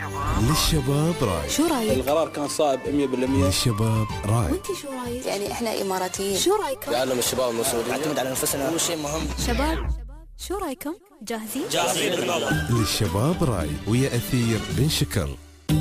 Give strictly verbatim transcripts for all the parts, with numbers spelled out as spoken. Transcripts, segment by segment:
للشباب راي. شو رايك؟ القرار كان صائب مية بالمية. للشباب راي. وانتي شو رايك؟ يعني احنا اماراتيين، شو رايكم؟ لأنهم الشباب المسؤولين نعتمد على انفسنا، هو شيء مهم. شباب شو رايكم؟ جاهزين؟ جاهزين بالموضوع. للشباب راي ويا أثير بن شكر.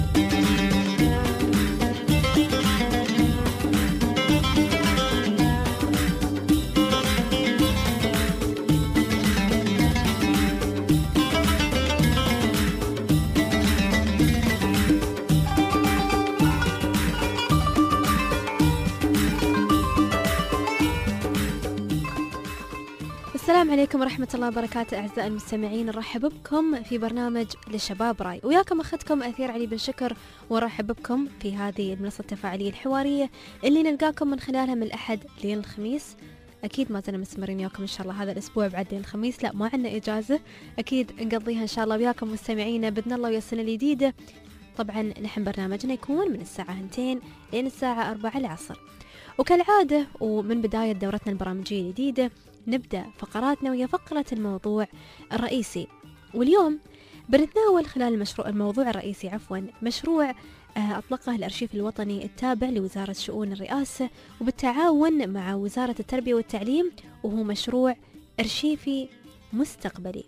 السلام عليكم ورحمة الله وبركاته أعزائي المستمعين، نرحب بكم في برنامج للشباب راي، وياكم أخذكم أثير علي بن شكر، ورحب بكم في هذه المنصة التفاعلية الحوارية اللي نلقاكم من خلالها من الأحد لين الخميس. أكيد ما زلنا مستمرين وياكم إن شاء الله هذا الأسبوع بعد لين الخميس، لا ما عندنا إجازة، أكيد نقضيها إن شاء الله وياكم مستمعينا بإذن الله ويا السنة الجديدة. طبعا نحن برنامجنا يكون من الساعة اثنتين لين الساعة أربعة العصر، وكالعادة ومن بداية دورتنا البرامجية الجديدة نبدأ فقراتنا ويا فقرة الموضوع الرئيسي. واليوم بنتناول خلال المشروع الموضوع الرئيسي عفوا مشروع أطلقه الأرشيف الوطني التابع لوزارة شؤون الرئاسة وبالتعاون مع وزارة التربية والتعليم، وهو مشروع أرشيفي مستقبلي،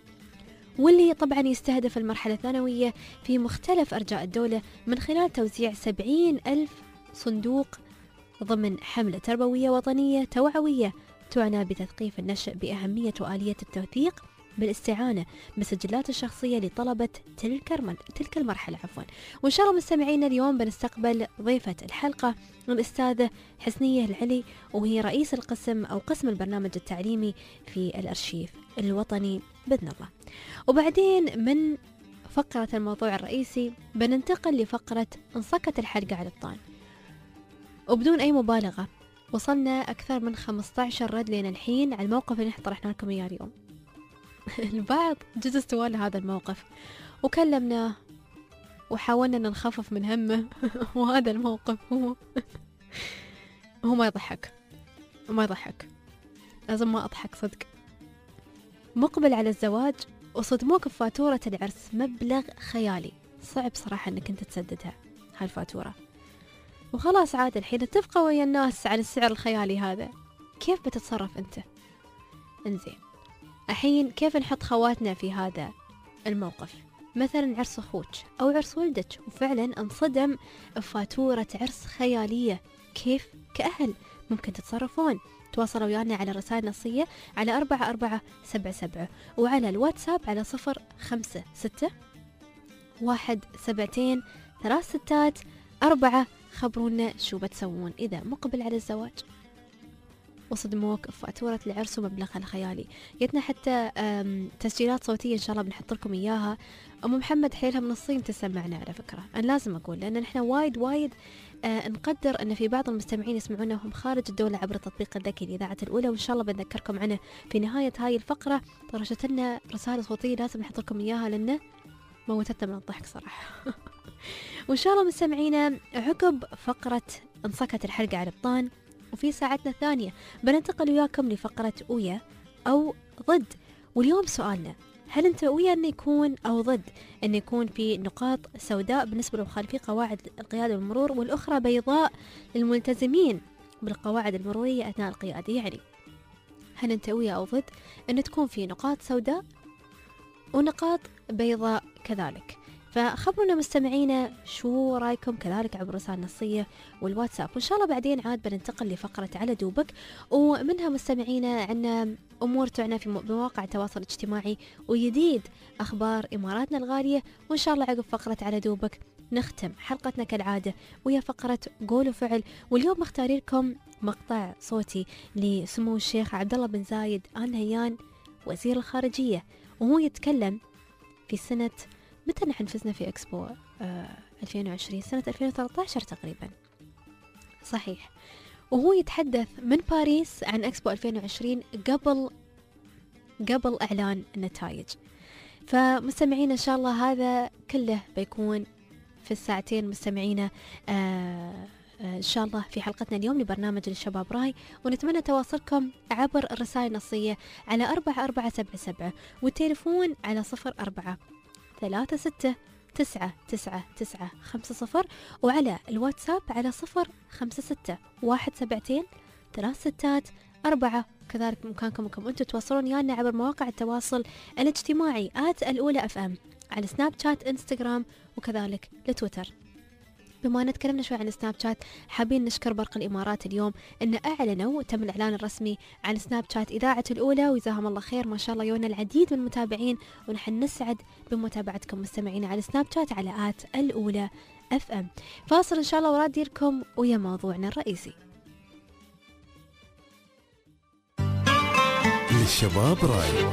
واللي طبعا يستهدف المرحلة الثانوية في مختلف أرجاء الدولة من خلال توزيع سبعين ألف صندوق ضمن حملة تربوية وطنية توعوية تعنى بتثقيف النشء بأهمية وآلية التوثيق بالاستعانة بالسجلات الشخصية لطلبة تلك تلك المرحلة عفوا. وإن شاء الله مستمعينا اليوم بنستقبل ضيفة الحلقة الأستاذة حسنية العلي، وهي رئيس القسم أو قسم البرنامج التعليمي في الأرشيف الوطني بإذن الله. وبعدين من فقرة الموضوع الرئيسي بننتقل لفقرة انصكت الحلقة على الطان، وبدون أي مبالغة وصلنا أكثر من خمسة عشر رد لنا الحين على الموقف اللي طرحنا لكم إياه اليوم. البعض جزء استوى هذا الموقف وكلمناه وحاولنا أن نخفف من همه وهذا الموقف هو هو ما يضحك ما يضحك لازم ما أضحك صدق. مقبل على الزواج وصدموك بفاتورة العرس مبلغ خيالي، صعب صراحة أنك أنت تسددها هاي الفاتورة، وخلاص عاد الحين اتفقوا ويا الناس على السعر الخيالي هذا، كيف بتتصرف انت؟ انزين الحين كيف نحط خواتنا في هذا الموقف؟ مثلا عرس اخوك او عرس ولدك وفعلا انصدم بفاتورة عرس خيالية، كيف كأهل ممكن تتصرفون؟ تواصلوا ويانا على رسائل نصية على أربعة أربعة سبعة سبعة وعلى الواتساب على صفر خمسة ستة واحد سبعتين ثلاث ستات أربعة. خبرونا شو بتسوون إذا مقبل على الزواج وصدموك بفاتورة العرس ومبلغها الخيالي. جتنا حتى تسجيلات صوتية إن شاء الله بنحط لكم إياها. أم محمد حيلها من الصين تسمعنا على فكرة، أنا لازم أقول لأن نحن وايد وايد آه نقدر أن في بعض المستمعين يسمعونا وهم خارج الدولة عبر التطبيق الذكي الإذاعة الأولى، وإن شاء الله بنذكركم عنه في نهاية هاي الفقرة. طرشت لنا رسالة صوتية لازم نحط لكم إياها لأنه موتتنا من الضحك صراحة. وإن شاء الله مستمعينا عقب فقرة انصكت الحلقة على الطان وفي ساعتنا الثانية بننتقل وياكم لفقرة ويا أو ضد. واليوم سؤالنا، هل أنت ويا أن يكون أو ضد أن يكون في نقاط سوداء بالنسبة لمخالفي قواعد القيادة والمرور والأخرى بيضاء للملتزمين بالقواعد المرورية أثناء القيادة؟ يعني هل أنت ويا أو ضد أن تكون في نقاط سوداء ونقاط بيضاء كذلك؟ فخبرونا مستمعينا شو رايكم كذلك عبر رسائل نصية والواتساب. وإن شاء الله بعدين عاد بننتقل لفقرة على دوبك، ومنها مستمعينا عنا أمور تعنى في مواقع التواصل الاجتماعي وجديد أخبار إماراتنا الغالية. وإن شاء الله عقب فقرة على دوبك نختم حلقتنا كالعادة ويا فقرة قول وفعل. واليوم مختارين لكم مقطع صوتي لسمو الشيخ عبد الله بن زايد آل نهيان وزير الخارجية، وهو يتكلم في سنة متى نحن فزنا في إكسبو آه ألفين وعشرين، سنة ألفين وثلاثة عشر تقريبا صحيح، وهو يتحدث من باريس عن إكسبو ألفين وعشرين قبل قبل إعلان النتائج. فمستمعين إن شاء الله هذا كله بيكون في الساعتين مستمعينا آه إن شاء الله في حلقتنا اليوم لبرنامج الشباب راي، ونتمنى تواصلكم عبر الرسائل النصية على أربعة أربعة سبعة سبعة والتليفون على صفر أربعة ثلاثة ستة تسعة تسعة تسعة خمسة صفر، وعلى الواتساب على صفر خمسة ستة واحد سبعتين ثلاث ستات أربعة. كذلك بإمكانكم أنكم أنتم تتواصلون ويانا عبر مواقع التواصل الاجتماعي آت الأولى أف أم على سناب شات، إنستغرام، وكذلك لتويتر. بما أن تكلمنا شوي عن سناب شات، حابين نشكر برق الإمارات اليوم أن أعلنوا تم الإعلان الرسمي عن سناب شات إذاعة الأولى، وجزاهم الله خير. ما شاء الله يونا العديد من المتابعين، ونحن نسعد بمتابعتكم مستمعين على سناب شات على آت الأولى أف أم. فاصل إن شاء الله وراد ديركم ويا موضوعنا الرئيسي. للشباب راي.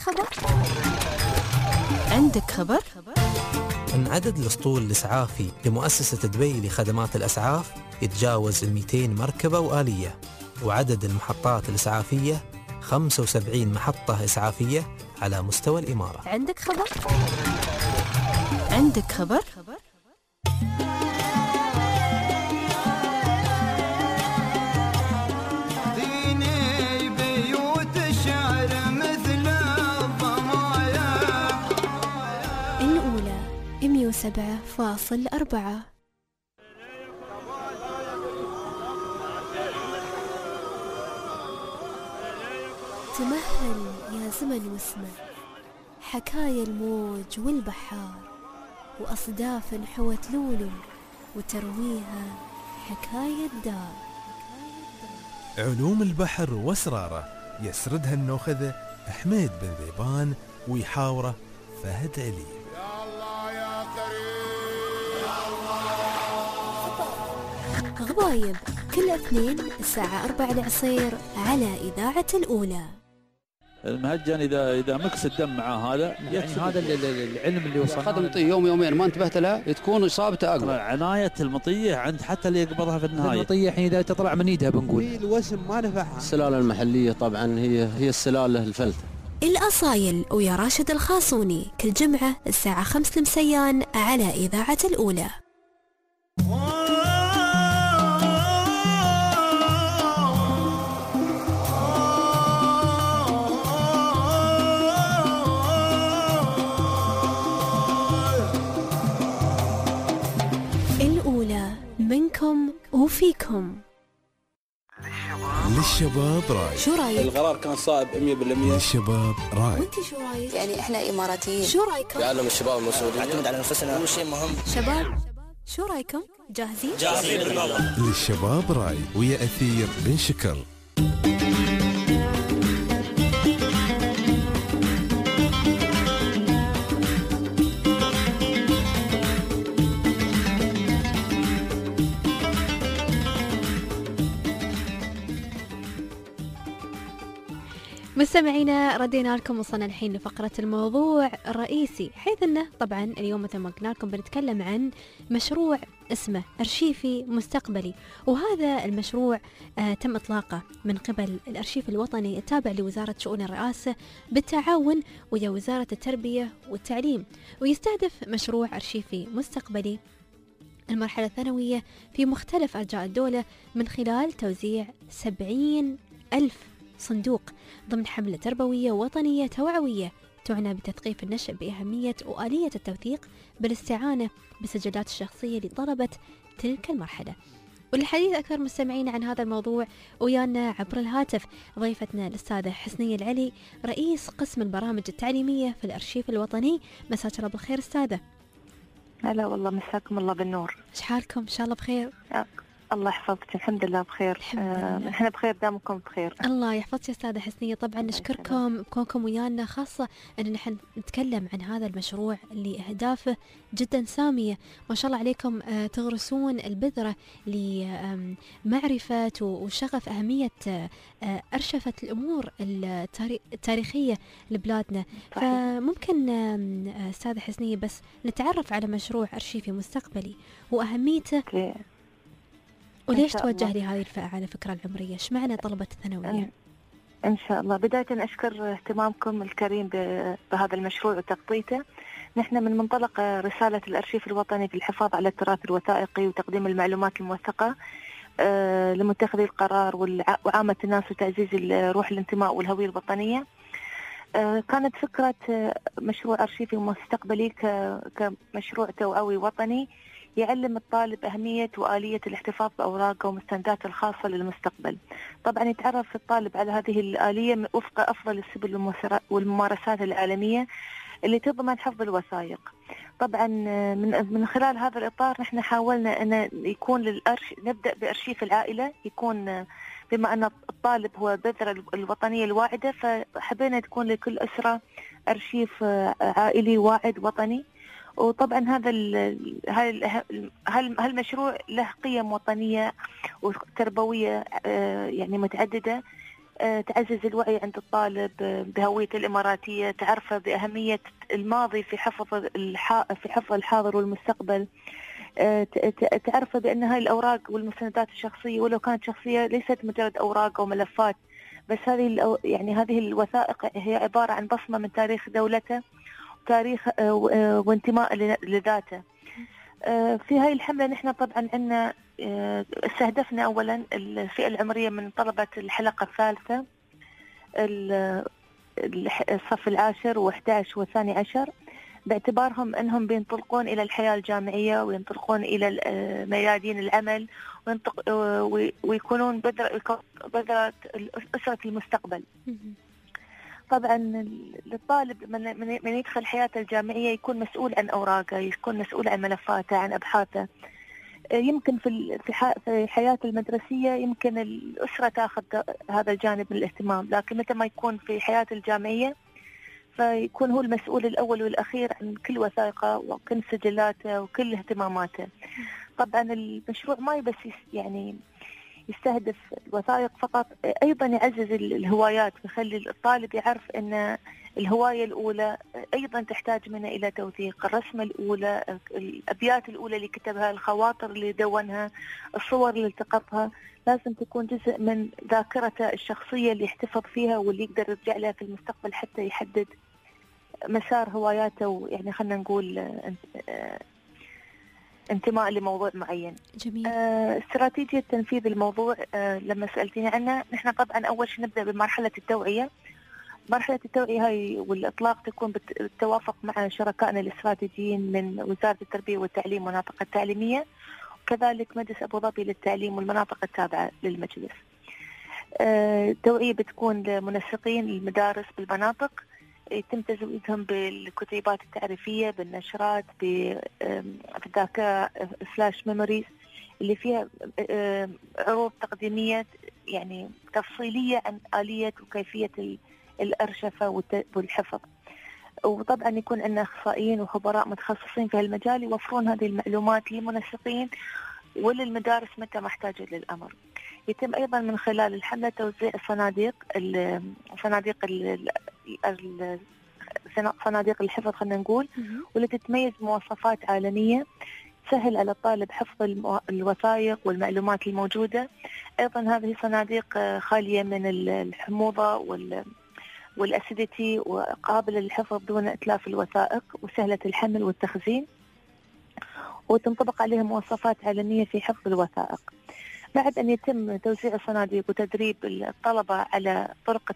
خبر؟ عندك خبر؟ أن عدد الأسطول الإسعافي لمؤسسة دبي لخدمات الأسعاف يتجاوز المئتين مركبة وآلية، وعدد المحطات الإسعافية خمسة وسبعين محطة إسعافية على مستوى الإمارة. عندك خبر؟ عندك خبر؟ الأولى مئة وسبعة فاصل أربعة. تمهل يا زمن واسمع حكايا الموج والبحار، وأصداف حوت لولو وترويها حكاية دار. علوم البحر واسراره يسردها النوخذه حميد بن ذيبان، ويحاوره فهد علي. غضايب كل اثنين الساعة أربعة العصير على إذاعة الأولى. المهجن اذا اذا مكس الدم مع هذا يعني يكسب. هذا العلم اللي وصلنا قدم مطيه يوم يومين ما انتبهت لها تكون اصابته اقوى. عناية المطية عند حتى اللي يقبضها في النهاية. المطيه الحين اذا تطلع من ايدها بنقول الوسم ما نفعها. السلاله المحليه طبعا هي هي السلاله الفلته. الأصايل ويا راشد الخاصوني كل جمعة الساعة خمسة مسيان على إذاعة الأولى. الأولى منكم وفيكم. للشباب راي. شو رايك؟ القرار كان صائب مئة بالمئة. للشباب راي. وانت شو رايك؟ يعني احنا اماراتيين، شو رايكم؟ يعلم الشباب المسؤولين. نعتمد على انفسنا، اول شيء مهم. شباب شو رايكم؟ جاهزين؟ جاهزين. للشباب راي ويا أثير بن شكر. مستمعينا ردينا لكم، وصلنا الحين لفقرة الموضوع الرئيسي، حيث انه طبعا اليوم مثل ما قلنا لكم بنتكلم عن مشروع اسمه أرشيفي مستقبلي، وهذا المشروع آه تم إطلاقه من قبل الأرشيف الوطني التابع لوزارة شؤون الرئاسة بالتعاون ويا وزارة التربية والتعليم، ويستهدف مشروع أرشيفي مستقبلي المرحلة الثانوية في مختلف أرجاء الدولة من خلال توزيع سبعين ألف صندوق ضمن حملة تربوية وطنية توعوية تعنى بتثقيف النشء بأهمية وآلية التوثيق بالاستعانة بالسجلات الشخصية لطلبة تلك المرحلة. وللحديث أكثر مستمعين عن هذا الموضوع ويانا عبر الهاتف ضيفتنا الأستاذة حسنية العلي، رئيس قسم البرامج التعليمية في الأرشيف الوطني. مساك الله بالخير أستاذة. هلا والله، مساكم الله بالنور. إيش حالكم؟ إن شاء الله بخير. أه. الله يحفظك. الحمد لله بخير. آه، احنا بخير دامكم بخير. الله يحفظك يا استاذه حسنيه. طبعا نشكركم بكونكم ويانا، خاصه ان نحن نتكلم عن هذا المشروع اللي اهدافه جدا ساميه، ما شاء الله عليكم. آه تغرسون البذره لمعرفه وشغف اهميه آه ارشفه الامور التاريخيه لبلادنا. صحيح. فممكن آه استاذه حسنيه بس نتعرف على مشروع أرشيفي مستقبلي واهميته أوكي. وليش توجه لهذه الفئة على فكرة العمرية؟ ايش معنى طلبة الثانوية؟ إن شاء الله. بداية أشكر اهتمامكم الكريم بهذا المشروع وتغطيته. نحن من منطلق رسالة الأرشيف الوطني في الحفاظ على التراث الوثائقي وتقديم المعلومات الموثقة لمتخذي القرار وعامة الناس وتعزيز روح الانتماء والهوية الوطنية. كانت فكرة مشروع أرشيفي مستقبلي كمشروع توعوي وطني يعلم الطالب أهمية وآلية الاحتفاظ بأوراقه ومستنداته الخاصة للمستقبل. طبعا يتعرف الطالب على هذه الآلية وفق أفضل السبل والممارسات العالمية اللي تضمن حفظ الوثائق. طبعا من من خلال هذا الإطار نحن حاولنا أن يكون للأرش نبدأ بأرشيف العائلة، يكون بما أن الطالب هو بذرة الوطنية الواعدة، فحبينا تكون لكل أسرة أرشيف عائلي واعد وطني. وطبعا هذا هالمشروع له قيم وطنية وتربوية يعني متعددة تعزز الوعي عند الطالب بهويته الإماراتية، تعرفه بأهمية الماضي في حفظ الح... في حفظ الحاضر والمستقبل، تعرفه بأن هاي الأوراق والمستندات الشخصية ولو كانت شخصية ليست مجرد أوراق أو ملفات، بس هذه الأو... يعني هذه الوثائق هي عبارة عن بصمة من تاريخ دولته وتاريخ وانتماء لذاته. في هاي الحملة نحن طبعا عندنا استهدفنا أولا الفئة العمرية من طلبة الحلقة الثالثة الصف العاشر وأحد عشر والثاني عشر، باعتبارهم أنهم بينطلقون إلى الحياة الجامعية وينطلقون إلى ميادين العمل ويكونون بذرة أسرة المستقبل. طبعا للطالب من يدخل حياته الجامعية يكون مسؤول عن أوراقه، يكون مسؤول عن ملفاته، عن أبحاثه. يمكن في في حياته المدرسية يمكن الأسرة تأخذ هذا الجانب من الاهتمام، لكن متى ما يكون في حياته الجامعية فيكون هو المسؤول الأول والأخير عن كل وثائقه وكل سجلاته وكل اهتماماته. طبعا المشروع ما بس يعني يستهدف الوثائق فقط، أيضا يعزز الهوايات ويخلي الطالب يعرف أن الهواية الأولى أيضا تحتاج منه إلى توثيق، الرسمة الأولى، الأبيات الأولى اللي كتبها، الخواطر اللي دونها، الصور اللي التقطها، لازم تكون جزء من ذاكرته الشخصية اللي يحتفظ فيها واللي يقدر يرجع لها في المستقبل حتى يحدد مسار هواياته، ويعني خلنا نقول انتماء لموضوع معين. جميل. آه، استراتيجية تنفيذ الموضوع آه، لما سألتيني عنها، نحن طبعا أول شيء نبدأ بمرحلة التوعية. مرحلة التوعية هاي والإطلاق تكون بالتوافق مع شركائنا الاستراتيجيين من وزارة التربية والتعليم والمناطق التعليمية، وكذلك مجلس أبو ظبي للتعليم والمناطق التابعة للمجلس. التوعية آه، بتكون لمنسقين المدارس بالمناطق، يتم تزويدهم بالكتيبات التعريفية، بالنشرات، بالذاكرة فلاش ميموريز اللي فيها عروض تقديمية يعني تفصيلية عن آلية وكيفية الأرشفة والحفظ. وطبعا يكون عندنا أخصائيين وخبراء متخصصين في هالمجال يوفرون هذه المعلومات للمنسقين وللمدارس متى ما احتاجوا للأمر. يتم أيضا من خلال الحملة توزيع الصناديق صناديق صناديق الحفظ خلينا نقول، والتي تتميز بمواصفات عالمية تسهل على الطالب حفظ الوثائق والمعلومات الموجودة. أيضا هذه صناديق خالية من الحموضة والأسيديتي وقابلة للحفظ دون إتلاف الوثائق وسهلة الحمل والتخزين، وتنطبق عليها مواصفات عالمية في حفظ الوثائق. بعد أن يتم توزيع الصناديق وتدريب الطلبة على طرق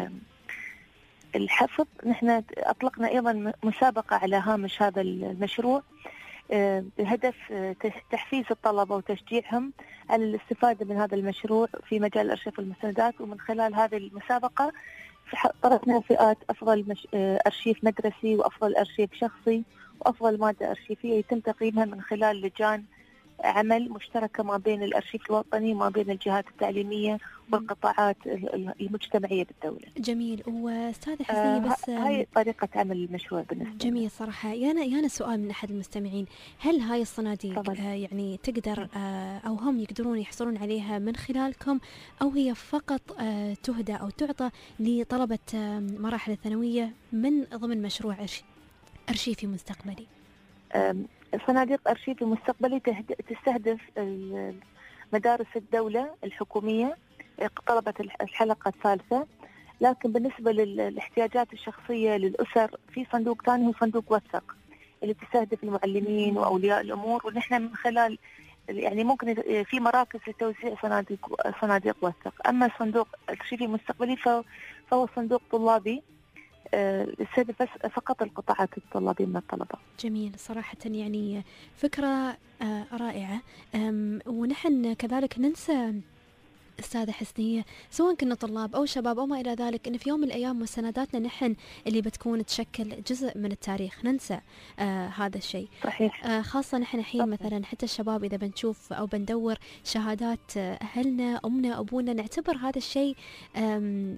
الحفظ، نحن أطلقنا أيضا مسابقة على هامش هذا المشروع بهدف تحفيز الطلبة وتشجيعهم على الاستفادة من هذا المشروع في مجال الأرشيف والمستندات. ومن خلال هذه المسابقة طرحنا فئات أفضل مش... أرشيف مدرسي وأفضل أرشيف شخصي وأفضل مادة أرشيفية، يتم تقييمها من خلال لجان عمل مشتركة ما بين الأرشيف الوطني وما بين الجهات التعليمية والقطاعات المجتمعية بالدولة. جميل. وأستاذة حسنية بس آه هاي طريقة عمل المشروع بالنسبة جميل صراحة. يانا يانا سؤال من أحد المستمعين، هل هاي الصناديق آه يعني تقدر آه أو هم يقدرون يحصلون عليها من خلالكم، أو هي فقط آه تهدى أو تعطى لطلبة آه مراحل الثانوية من ضمن مشروع أرشيفي مستقبلي؟ صناديق أرشيفي مستقبلي تستهدف مدارس الدولة الحكومية طلبة الحلقة الثالثة، لكن بالنسبة للاحتياجات الشخصية للأسر في صندوق ثاني هو صندوق وثق اللي تستهدف المعلمين وأولياء الأمور، ونحن من خلال يعني ممكن في مراكز لتوزيع صناديق صناديق وثق. أما صندوق أرشيفي مستقبلي فهو صندوق طلابي يستهدف فقط القطاعات الطلابية من الطلبة. جميل صراحة، يعني فكرة رائعة. ونحن كذلك ننسى أستاذة حسنية سواء كنا طلاب أو شباب أو ما إلى ذلك إن في يوم من الأيام مستنداتنا نحن اللي بتكون تشكل جزء من التاريخ، ننسى آه هذا الشيء. صحيح. آه خاصة نحن الحين مثلا حتى الشباب إذا بنشوف أو بندور شهادات أهلنا أمنا أبونا، نعتبر هذا الشيء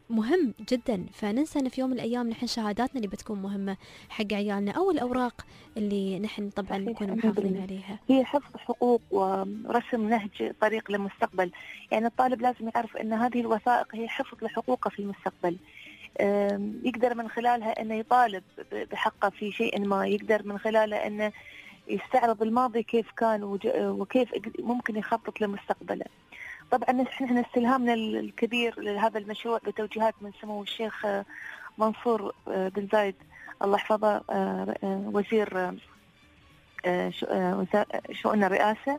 مهم جدا، فننسى أن في يوم من الأيام نحن شهاداتنا اللي بتكون مهمة حق عيالنا أو الأوراق اللي نحن طبعا نكون محافظين عليها. هي حفظ حقوق ورسم نهج طريق للمستقبل. يعني الطالب لازم يعرف أن هذه الوثائق هي حفظ لحقوقه في المستقبل، يقدر من خلالها أنه يطالب بحقه في شيء ما، يقدر من خلالها أنه يستعرض الماضي كيف كان وكيف ممكن يخطط لمستقبله. طبعا نحن استلهامنا الكبير لهذا المشروع بتوجيهات من سمو الشيخ منصور بن زايد الله يحفظه وزير شؤون الرئاسة.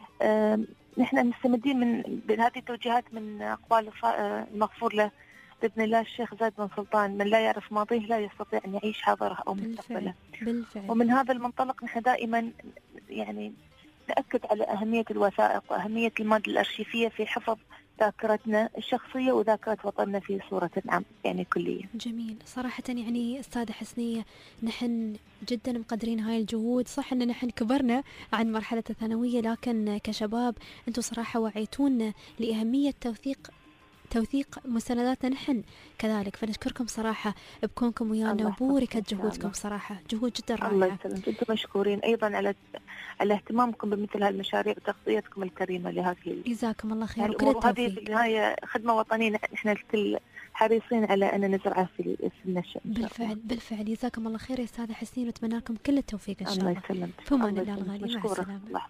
نحن مستمدين من هذه التوجيهات من أقوال المغفور له بإذن الله الشيخ زايد بن سلطان: من لا يعرف ماضيه لا يستطيع أن يعيش حاضره أو مستقبله. بالفعل. ومن هذا المنطلق نحن دائما يعني نأكد على أهمية الوثائق وأهمية المادة الأرشيفية في حفظ ذاكرتنا الشخصية وذاكرة وطننا في صورة عام يعني كلية. جميل صراحة. يعني أستاذة حسنية نحن جدا مقدرين هاي الجهود. صح أن نحن كبرنا عن مرحلة الثانوية، لكن كشباب أنتم صراحة وعيتونا لأهمية توثيق توثيق مستنداتنا نحن كذلك، فنشكركم صراحة بكونكم ويانا وبوركت جهودكم صراحة، جهود جدا رائعة. الله يسلمك، انتم مشكورين أيضا على على اهتمامكم بمثل هالمشاريع وتغطيتكم الكريمة لهذه. جزاكم الله خير. وكل التوفيق. هذه في النهاية خدمة وطنية نحن الكل حريصين على أن نزرعها في النشأ. بالفعل بالفعل. جزاكم الله خير يا أستاذة حسنين، وأتمنى لكم كل التوفيق إن شاء الله. الله يسلمك. فمان الله الغالي. مع السلامة.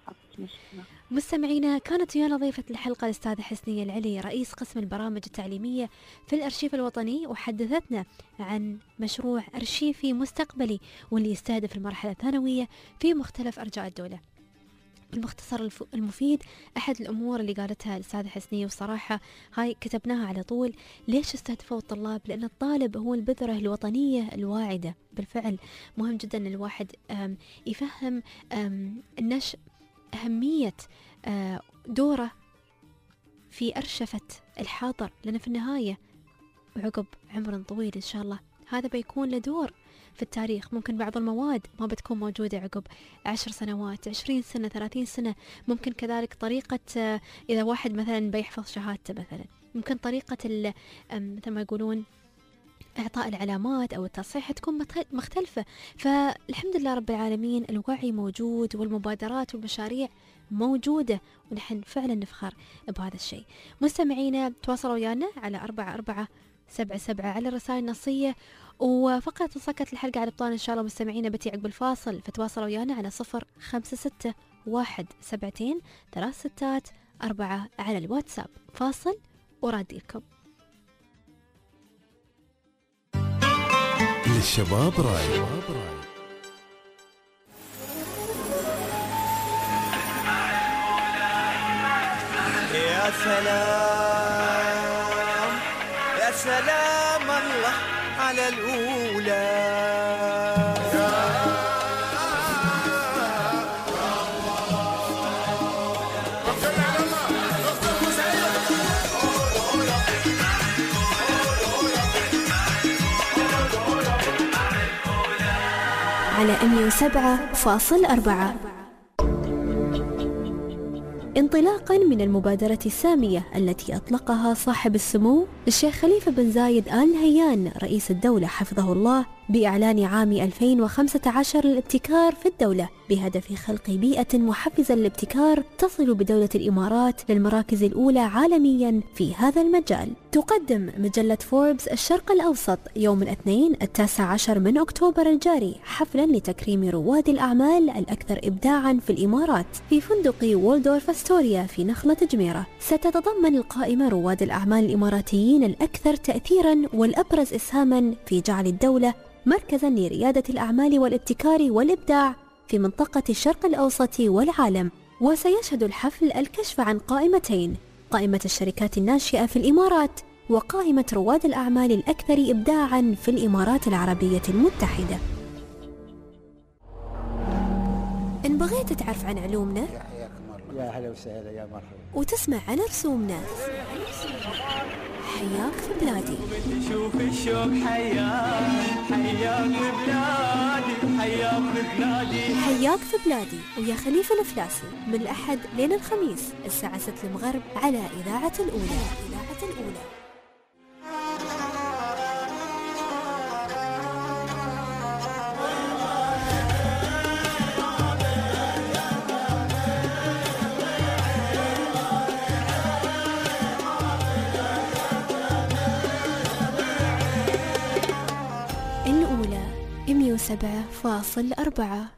مستمعينا، كانت ويانا ضيفة الحلقة الأستاذة حسنية العلي، رئيس قسم البرامج التعليمية في الأرشيف الوطني، وحدثتنا عن مشروع أرشيفي مستقبلي واللي يستهدف المرحلة الثانوية في مختلف أرجاء الدولة. بالمختصر المفيد أحد الأمور اللي قالتها الأستاذة حسنية، وصراحة هاي كتبناها على طول. ليش استهدفوا الطلاب؟ لأن الطالب هو البذرة الوطنية الواعدة. بالفعل مهم جدا أن الواحد يفهم النشء أهمية دوره في أرشفة الحاضر، لأن في النهاية وعقب عمر طويل إن شاء الله هذا بيكون له دور في التاريخ. ممكن بعض المواد ما بتكون موجودة عقب عشر سنوات، عشرين سنة، ثلاثين سنة. ممكن كذلك طريقة إذا واحد مثلا بيحفظ شهادته مثلا، ممكن طريقة مثل ما يقولون إعطاء العلامات أو التصحيح تكون مختلفة. فالحمد لله رب العالمين الوعي موجود والمبادرات والمشاريع موجودة، ونحن فعلا نفخر بهذا الشيء. مستمعينا تواصلوا ويانا على أربعة أربعة سبعة سبعة على الرسائل النصية، وفقرة سكت الحلقة على الابطال إن شاء الله مستمعينا بتي عقب الفاصل، فتواصلوا ويانا على صفر خمسة ستة واحد سبعتين ثلاث ستات أربعة على الواتساب. فاصل وراديكم. للشباب راي. يا سلام يا سلام الله على الأولى. على مئة وسبعة فاصل أربعة. انطلاقا من المبادرة السامية التي أطلقها صاحب السمو الشيخ خليفة بن زايد آل نهيان رئيس الدولة حفظه الله بإعلان عام ألفين وخمسة عشر للابتكار في الدولة بهدف خلق بيئة محفزة للابتكار تصل بدولة الإمارات للمراكز الأولى عالميا في هذا المجال. تقدم مجلة فوربس الشرق الأوسط يوم الاثنين التاسع عشر من أكتوبر الجاري حفلا لتكريم رواد الأعمال الأكثر إبداعا في الإمارات في فندق وولدورف أستوريا في نخلة جميرة. ستتضمن القائمة رواد الأعمال الإماراتيين الأكثر تأثيرا والأبرز إسهاما في جعل الدولة مركزا لريادة الأعمال والابتكار والإبداع في منطقة الشرق الأوسط والعالم. وسيشهد الحفل الكشف عن قائمتين: قائمة الشركات الناشئة في الإمارات وقائمة رواد الأعمال الأكثر إبداعا في الإمارات العربية المتحدة. إن بغيت تعرف عن علومنا يا هلا وسهلا يا مرحبا وتسمع عن رسومنا، حياك في بلادي. شوف الشوق حياك حياك في بلادي حياك في بلادي حياك في بلادي ويا خليفة الفلاسي من الأحد لين الخميس الساعة ستة المغرب على إذاعة الأولى. إذاعة الأولى. سبعة فاصل أربعة.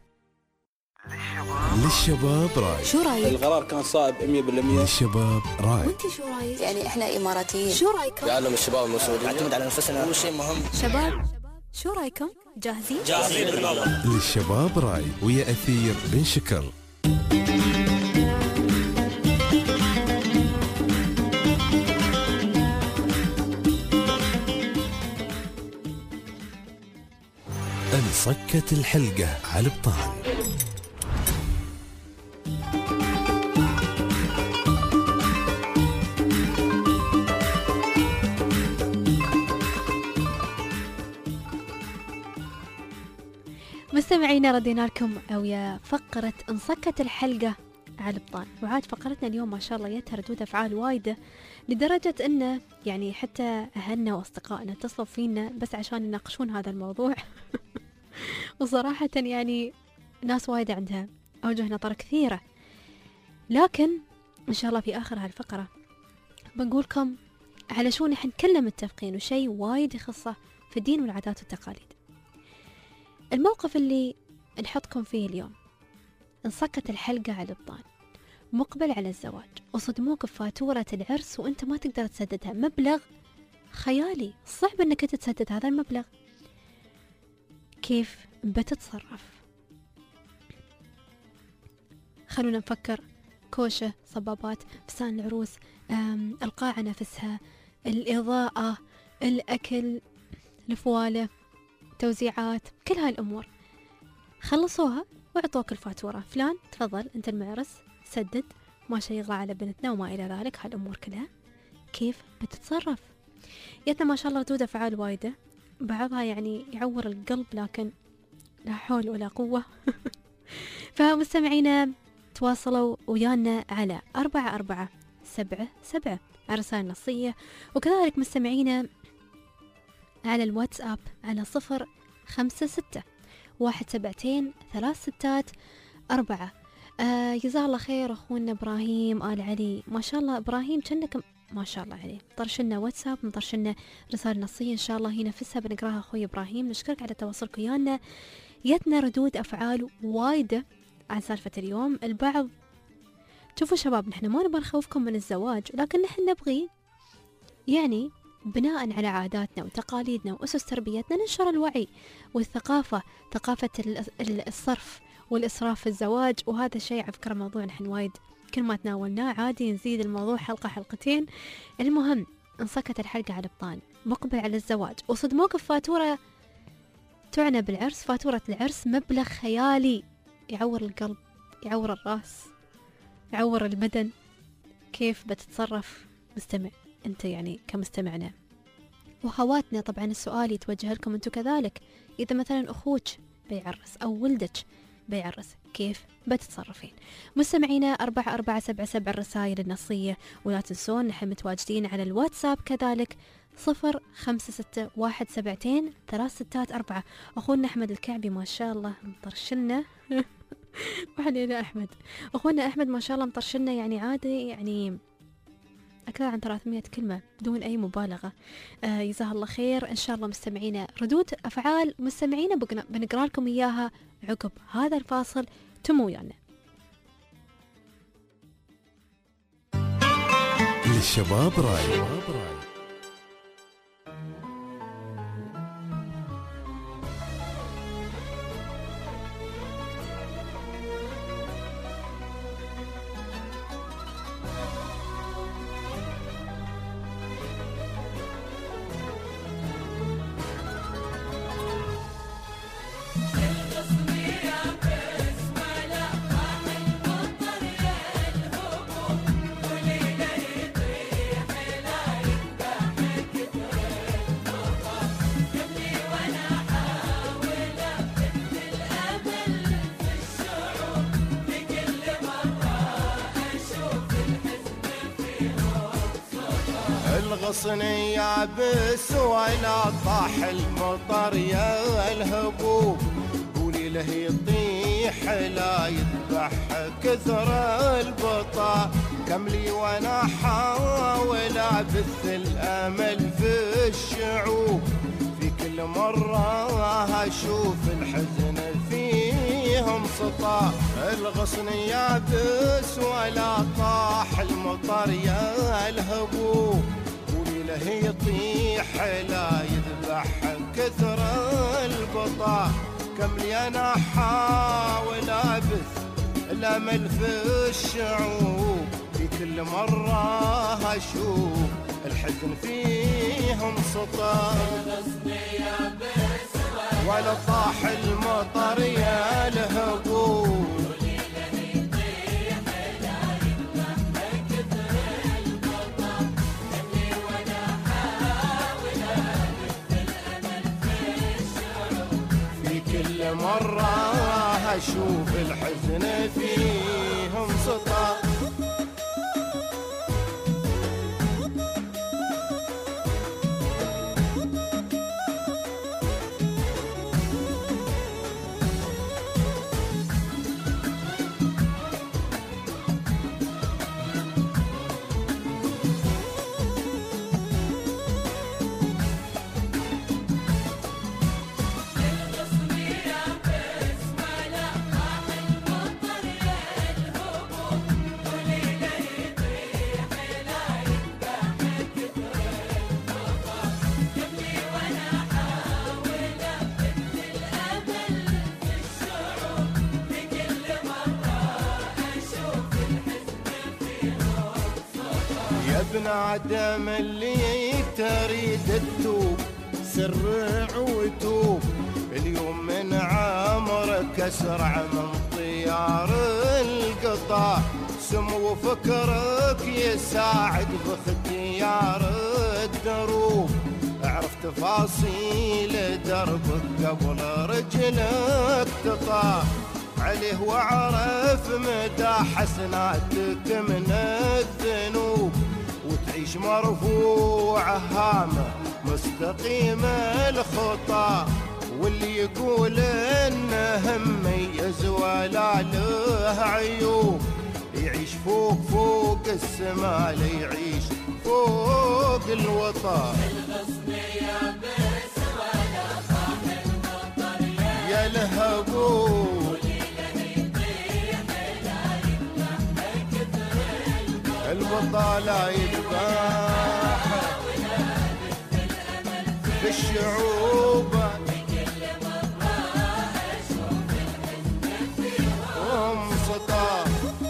للشباب راي. شو رايك؟ القرار كان صائب مية بالمية. للشباب راي. وانت شو رايك؟ يعني احنا اماراتيين. شو رايكم؟ يعلم الشباب المسؤولين نعتمد على نفسنا، هو شيء مهم. شباب شو رايكم؟ جاهزين؟ جاهزين بالمرة. للشباب راي ويا أثير بن شكر. انصكت الحلقة على البطال. مستمعينا ردينا لكم ويا فقرة انصكت الحلقة على البطال، وعاد فقرتنا اليوم ما شاء الله جتها ردود أفعال وايدة لدرجة أنه يعني حتى أهلنا وأصدقائنا اتصلوا فينا بس عشان يناقشون هذا الموضوع. وصراحة يعني ناس وايدة عندها أوجه نظر كثيرة، لكن إن شاء الله في آخر هالفقرة بنقولكم على شو نحن كلنا متفقين وشي وايد يخصه في الدين والعادات والتقاليد. الموقف اللي نحطكم فيه اليوم، انصكت الحلقة على البطال، مقبل على الزواج وصدموك بفاتورة العرس وانت ما تقدر تسددها، مبلغ خيالي صعب انك تسدد هذا المبلغ، كيف بتتصرف؟ خلونا نفكر. كوشة، صبابات، فستان العروس، القاعة نفسها، الإضاءة، الأكل، الفوالة، توزيعات، كل هاي الأمور خلصوها وعطوك الفاتورة، فلان تفضل أنت المعرس سدد، ما شي يغلى على بنتنا وما إلى ذلك. هاي الأمور كلها كيف بتتصرف؟ يتنا ما شاء الله ردود أفعال وايدة، بعضها يعني يعور القلب لكن لا حول ولا قوة. فمستمعينا تواصلوا ويانا على أربعة أربعة سبعة سبعة على رسائل نصية، وكذلك مستمعينا على الواتساب على صفر خمسة ستة واحد سبعتين ثلاث ستات أربعة. آه جزاه الله خير أخونا إبراهيم آل علي، ما شاء الله إبراهيم كأنك ما شاء الله عليه طرشنا واتساب، مطرشنا رسالة نصية، إن شاء الله هي نفسها بنقراها أخوي إبراهيم. نشكرك على تواصلك ويانا. يتنا ردود أفعال وايدة عن سالفة اليوم. البعض شوفوا شباب، نحن ما نبغى نخوفكم من الزواج، لكن نحن نبغي يعني بناء على عاداتنا وتقاليدنا وأسس تربيتنا ننشر الوعي والثقافة، ثقافة الصرف والإسراف في الزواج. وهذا الشيء على فكرة موضوع نحن وايد كل ما تناولناه عادي نزيد الموضوع حلقة حلقتين. المهم انصكت الحلقة على البطال، مقبل على الزواج وصدموك بفاتورة تعنى بالعرس، فاتورة العرس مبلغ خيالي يعور القلب، يعور الراس، يعور البدن. كيف بتتصرف مستمع انت يعني كمستمعنا وخواتنا؟ طبعا السؤال يتوجه لكم انتم كذلك، اذا مثلا اخوك بيعرس او ولدك بيعرس كيف بتتصرفين؟ مستمعينا أربعة أربعة سبعة سبعة الرسائل النصية، ولا تنسون نحن متواجدين على الواتساب كذلك صفر خمسة ستة واحد سبعتين ثلاث ستات أربعة. أخونا أحمد الكعبي ما شاء الله مطرشلنا. وحنا أحمد أخونا أحمد ما شاء الله مطرشلنا يعني عادي يعني أكثر عن ثلاثمية كلمة بدون أي مبالغة. آه جزاه الله خير. إن شاء الله مستمعينا ردود أفعال مستمعينا بنقرأ لكم إياها عقب هذا الفاصل. تموا ويانا. للشباب راي. الغصن يابس ولا طاح المطر يا الهبوب، قولي له يطيح لا يذبح كثر البطا، كملي وانا حاول ابث الامل في الشعوب، في كل كل مرة أشوف الحزن فيهم سطا. الغصن يابس ولا طاح المطر يا الهبوب، قولي له يطيح لا يذبح كثر البطا. كم لي أنا أحاول أبث الأمل في الشعوب، في كل مرة أشوف الحزن فيهم سطا. ولا طاح المطر يا الهبوب، في كل مرة أشوف الحزن فيهم سطا. ابن عدم اللي تريد تتوب سرع وتوب، اليوم من عمرك اسرع من طيار القطار. سمو فكرك يساعد باختيار الدروب، اعرف تفاصيل دربك قبل رجلك تطار عليه، واعرف مدى حسناتك من الذنوب، وتعيش مرفوع هامة مستقيم الخطى. واللي يقول انه مميز ولا له عيوب، يعيش فوق فوق السما ليعيش فوق الوطن. يا الهبوب البطالة يذبح في الشعوب، هم سطا.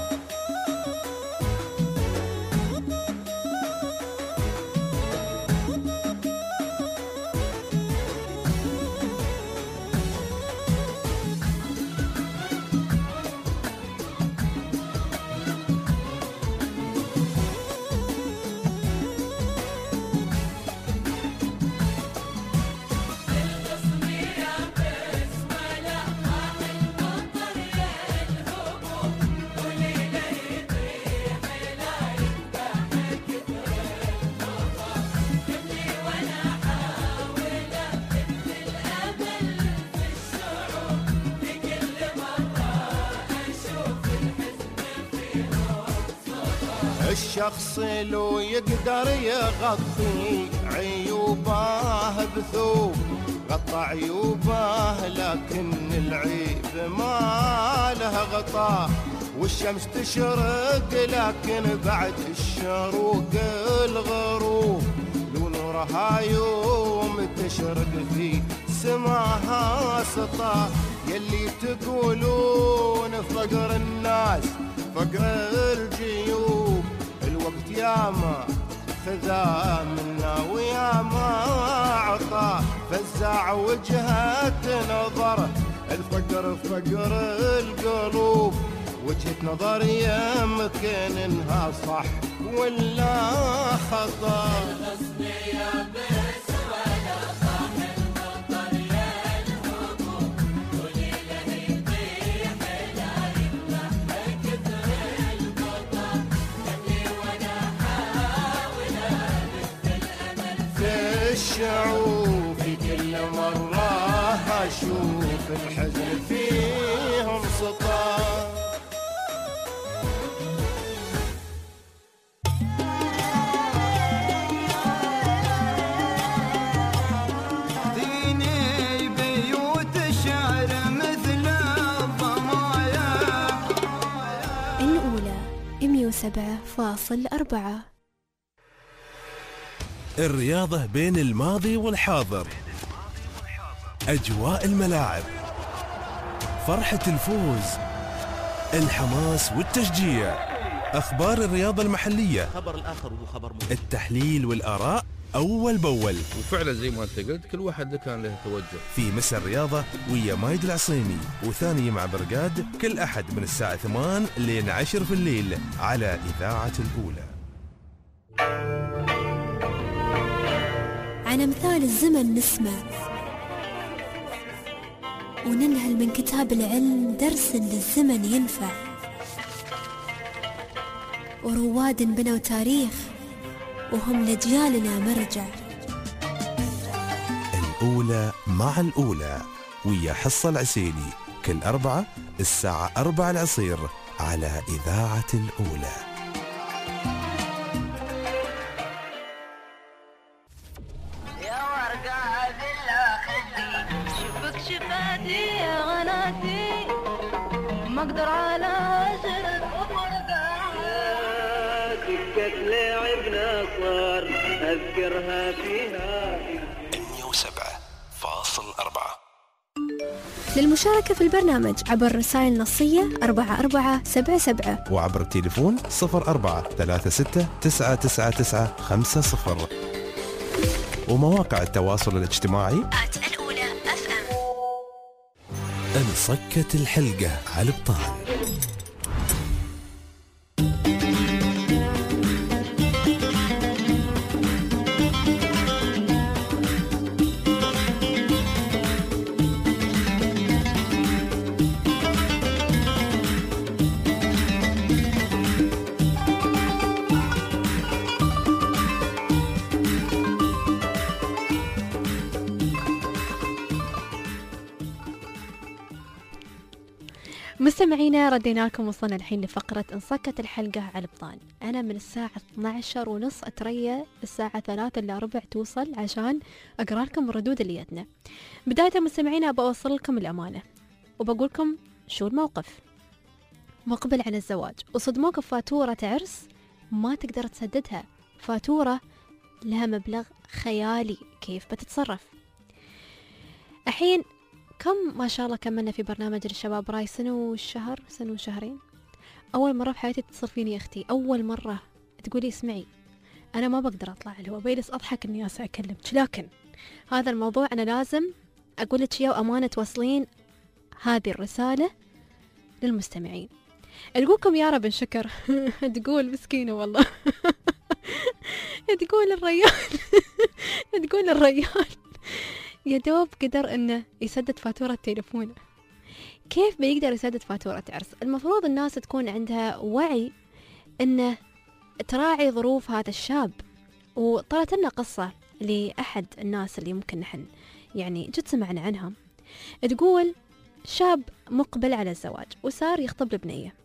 الشخص لو يقدر يغطي عيوبه بثوب غطى عيوبه، لكن العيب ما له غطاء. والشمس تشرق لكن بعد الشروق الغروب، لو نورها يوم تشرق في سماها سطا. يلي تقولون فقر الناس فقر الجيوب، الوقت ياما خذا منا وياما عطا. فزع وجهة نظر الفقر فقر القلوب، وجهة نظر يمكن انها صح ولا خطا. الشعوب في كل مرة أشوف الحزن فيهم سطا. دين وسبعة فاصل أربعة. الرياضة بين الماضي والحاضر، أجواء الملاعب، فرحة الفوز، الحماس والتشجيع، أخبار الرياضة المحلية، خبر الآخر وهو خبر مهم، التحليل والآراء أول بأول. وفعلا زي ما أنت قلت كل واحد كان له توجه. في مسا الرياضة ويا مايد العصيمي، وثاني مع برقاد كل أحد من الساعة ثمان لين عشر في الليل على إذاعة الأولى. عن أمثال الزمن نسمع وننهل من كتاب العلم درس للزمن ينفع، ورواد بنوا تاريخ وهم لأجيالنا مرجع. الأولى مع الأولى ويا حصة العسيلي كل أربعة الساعة أربعة العصير على إذاعة الأولى. يا ورقة بالله خدي شوفك شفاتي يا غناتي ما اقدر على عشرة ورقة دكة لعبنا صار اذكرها فيها مية وسبعة فاصل أربعة. للمشاركة في البرنامج عبر رسائل نصية أربعة أربعة سبعة سبعة وعبر التليفون صفر أربعة ثلاثة ستة تسعة تسعة تسعة خمسة صفر، ومواقع التواصل الاجتماعي الأولى أف أم. انصكت الحلقة على البطان. مستمعينا ردينا لكم، وصلنا الحين لفقرة انصكت الحلقة على البطان. أنا من الساعة اثني عشر ونص أتريا الساعة ثلاثة إلا ربع توصل عشان أقرأ لكم الردود اللي جتنا. بداية مستمعينا بوصل لكم الأمانة وبقول لكم شو الموقف. مقبل على الزواج وصدموك بفاتورة عرس ما تقدر تسددها، فاتورة لها مبلغ خيالي، كيف بتتصرف؟ الحين كم ما شاء الله كملنا في برنامج للشباب راي سنة وشهر سنة وشهرين. أول مرة في حياتي تتصل فيني أختي، أول مرة تقولي اسمعي أنا ما بقدر أطلع الهواء، بيلس أضحك إني أكلمك، لكن هذا الموضوع أنا لازم أقول لك إياه وأمانة توصلين هذه الرسالة للمستمعين. تقولكم يارا بن شكر تقول مسكينة والله تقول الريال تقول الريال يا دوب قدر انه يسدد فاتورة تليفونه، كيف بيقدر يسدد فاتورة عرس؟ المفروض الناس تكون عندها وعي انه تراعي ظروف هذا الشاب. وطلعت لنا قصة لأحد الناس اللي ممكن نحن يعني جد سمعنا عنها، تقول شاب مقبل على الزواج وصار يخطب لبنية،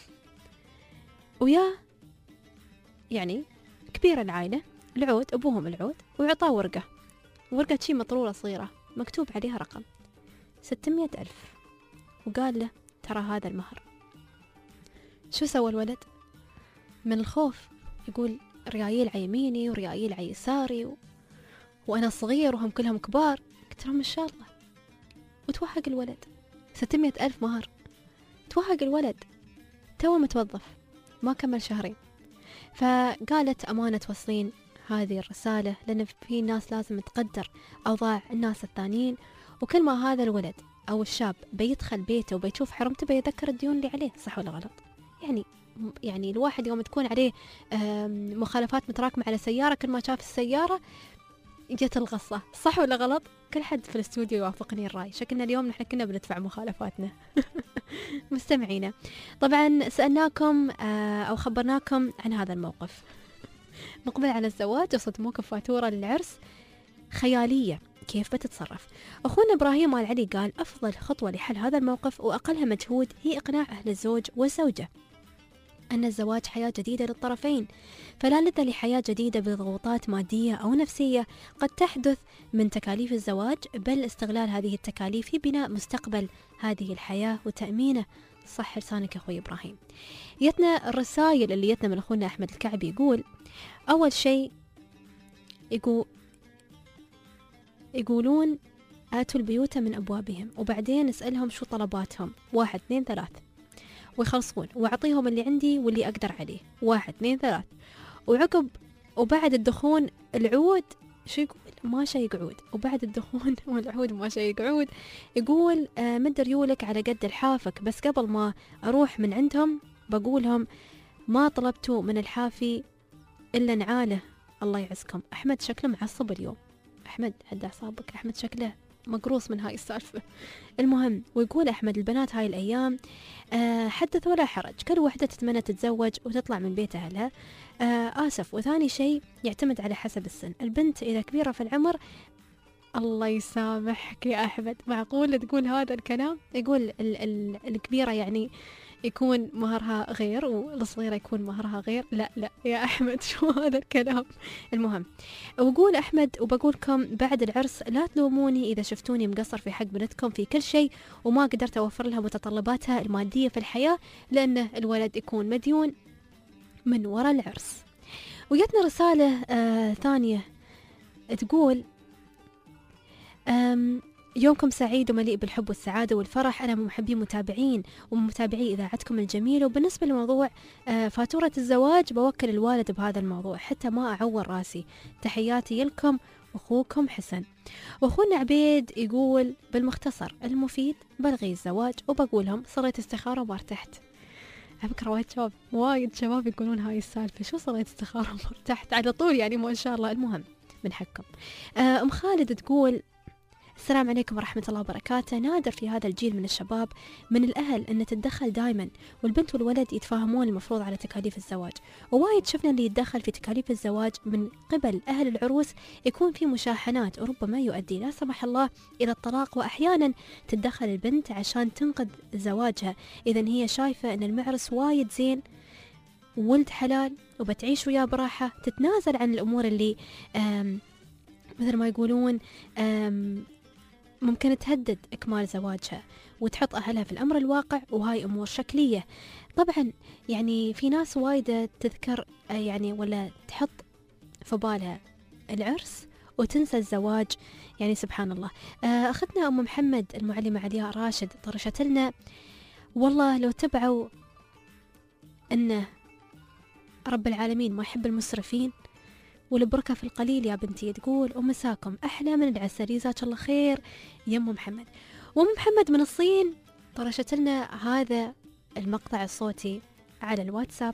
ويا يعني كبير العائلة العود، أبوهم العود، ويعطاه ورقة ورقة شي مطرورة صغيرة مكتوب عليها رقم ستمية ألف، وقال له ترى هذا المهر. شو سوى الولد؟ من الخوف يقول ريايل على يميني وريايل على يساري و... وأنا صغير وهم كلهم كبار. قلت لهم إن شاء الله. وتوهق الولد ستمية ألف مهر، توهق الولد تو متوظف ما كمل شهرين. فقالت أمانة توصلين هذه الرسالة، لأن في ناس لازم تقدر أوضاع الناس الثانيين، وكل ما هذا الولد أو الشاب بيدخل بيته وبيشوف حرمته بيذكر الديون اللي عليه، صح ولا غلط؟ يعني يعني الواحد يوم تكون عليه مخالفات متراكمة على سيارة، كل ما شاف السيارة جت الغصة، صح ولا غلط؟ كل حد في الاستوديو يوافقني الرأي، شكلنا اليوم نحن كنا بندفع مخالفاتنا. مستمعينا طبعا سألناكم أو خبرناكم عن هذا الموقف، مقبل على الزواج وصدموك بفاتورة للعرس خيالية، كيف بتتصرف؟ أخونا إبراهيم آل علي قال أفضل خطوة لحل هذا الموقف وأقلها مجهود هي إقناع أهل الزوج والزوجة أن الزواج حياة جديدة للطرفين، فلا لد لحياة جديدة بضغوطات مادية أو نفسية قد تحدث من تكاليف الزواج، بل استغلال هذه التكاليف في بناء مستقبل هذه الحياة وتأمينه صح لسانك يا أخوي إبراهيم. يتنا الرسائل اللي يتنا من أخونا أحمد الكعبي، يقول أول شيء يقول يقولون آتوا البيوت من أبوابهم، وبعدين اسألهم شو طلباتهم، واحد اثنين ثلاث، ويخلصون، وأعطيهم اللي عندي واللي أقدر عليه، واحد اثنين ثلاث، وعقب وبعد الدخون العود شو يقول ما شي يقعود، وبعد الدخون والعود ما شي يقعود. يقول آه مد ريولك على قد الحافك، بس قبل ما أروح من عندهم بقولهم ما طلبتوا من الحافي إلا نعاله. الله يعزكم. أحمد شكله معصب اليوم، أحمد هدى أعصابك، أحمد شكله مقروص من هاي السالفة. المهم، ويقول أحمد البنات هاي الأيام آه حدث ولا حرج، كل وحدة تتمنى تتزوج وتطلع من بيت أهلها. آه آسف. وثاني شيء يعتمد على حسب السن، البنت إذا كبيرة في العمر الله يسامحك يا أحمد، معقول تقول هذا الكلام؟ يقول ال ال الكبيرة يعني يكون مهرها غير والصغيرة يكون مهرها غير. لا لا يا أحمد، شو هذا الكلام؟ المهم، وقول أحمد وبقولكم بعد العرس لا تلوموني إذا شفتوني مقصر في حق بنتكم في كل شيء وما قدرت أوفر لها متطلباتها المادية في الحياة، لأن الولد يكون مديون من وراء العرس. وجتنا رسالة آه ثانية تقول أم يومكم سعيد ومليء بالحب والسعادة والفرح. أنا من محبين متابعين ومتابعي إذاعتكم الجميلة. وبالنسبة لموضوع فاتورة الزواج بوكل الوالد بهذا الموضوع حتى ما أعور راسي. تحياتي لكم أخوكم حسن. وأخونا عبيد يقول بالمختصر المفيد بلغي الزواج، وبقولهم صليت استخارة وما ارتحت. على فكرة وايد شباب وايد شباب يقولون هاي السالفة، شو صليت استخارة وما ارتحت على طول يعني ما شاء الله. المهم من حقكم. أم خالد تقول السلام عليكم ورحمة الله وبركاته. نادر في هذا الجيل من الشباب من الأهل أن تتدخل دائما، والبنت والولد يتفاهمون المفروض على تكاليف الزواج، ووايد شفنا اللي يتدخل في تكاليف الزواج من قبل أهل العروس يكون في مشاحنات وربما يؤدي لا سمح الله إلى الطلاق، وأحيانا تتدخل البنت عشان تنقذ زواجها. إذن هي شايفة أن المعرس وايد زين ولد حلال وبتعيش وياه براحة، تتنازل عن الأمور اللي مثل ما يقولون ممكن تهدد إكمال زواجها وتحط أهلها في الأمر الواقع، وهاي أمور شكلية. طبعا يعني في ناس وايدة تذكر يعني ولا تحط في بالها العرس وتنسى الزواج، يعني سبحان الله. أخذنا أم محمد المعلمة علياء راشد طرشت لنا والله لو تبعوا أن رب العالمين ما يحب المسرفين والبركة في القليل يا بنتي. تقول ومساكم أحلى من العسل، جزاك الله خير يا أم محمد. وأم محمد من الصين طرشت لنا هذا المقطع الصوتي على الواتساب،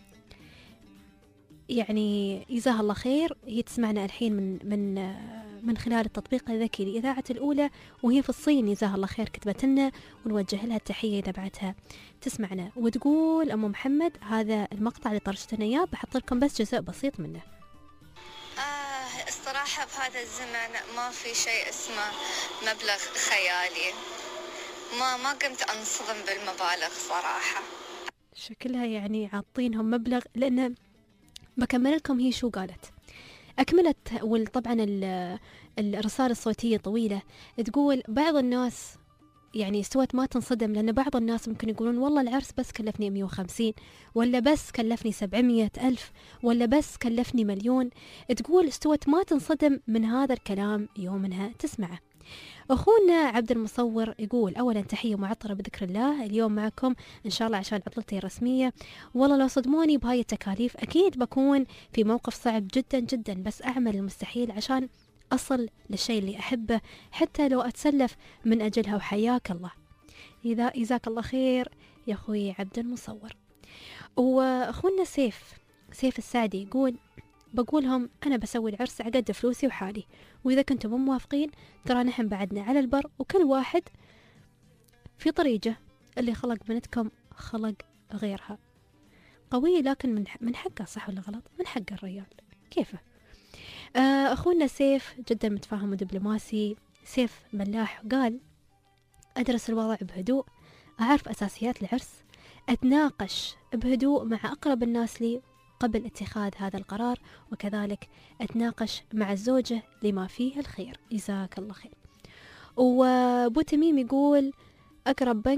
يعني جزاها الله خير. هي تسمعنا الحين من من من خلال التطبيق الذكي لإذاعة الأولى، وهي في الصين جزاها الله خير كتبت لنا، ونوجه لها التحية إذا بعدها تسمعنا. وتقول أم محمد هذا المقطع اللي طرشت لنا إياه بحط لكم بس جزء بسيط منه. آه الصراحة بهذا الزمن ما في شيء اسمه مبلغ خيالي، ما ما قمت أنصدم بالمبالغ صراحة. شكلها يعني عاطينهم مبلغ، لأن بكمل لكم هي شو قالت. أكملت وطبعا الرسالة الصوتية طويلة، تقول بعض الناس يعني استوت ما تنصدم، لأن بعض الناس ممكن يقولون والله العرس بس كلفني مية وخمسين، ولا بس كلفني سبعمية ألف، ولا بس كلفني مليون. تقول استوت ما تنصدم من هذا الكلام يومها تسمعه. أخونا عبد المصور يقول أولا تحية معطرة بذكر الله، اليوم معكم إن شاء الله عشان عطلتي الرسمية. والله لو صدموني بهاي التكاليف أكيد بكون في موقف صعب جدا جدا، بس أعمل المستحيل عشان أصل للشيء اللي أحبه حتى لو أتسلف من أجلها. وحياك الله. إذا إذاك الله خير يا أخوي عبد المصور. وأخونا سيف سيف السعدي يقول بقولهم أنا بسوي العرس على قد فلوسي وحالي، وإذا كنتم مو موافقين ترى نحن بعدنا على البر، وكل واحد في طريقه. اللي خلق بنتكم خلق غيرها. قوي لكن من من حقه، صح ولا غلط؟ من حق الرجال كيفه. أخونا سيف جدا متفاهم ودبلوماسي. سيف ملاح قال أدرس الوضع بهدوء، أعرف أساسيات العرس، أتناقش بهدوء مع أقرب الناس لي قبل اتخاذ هذا القرار، وكذلك أتناقش مع الزوجة لما فيه الخير. جزاك الله خير. وابو تميم يقول أقرب بنك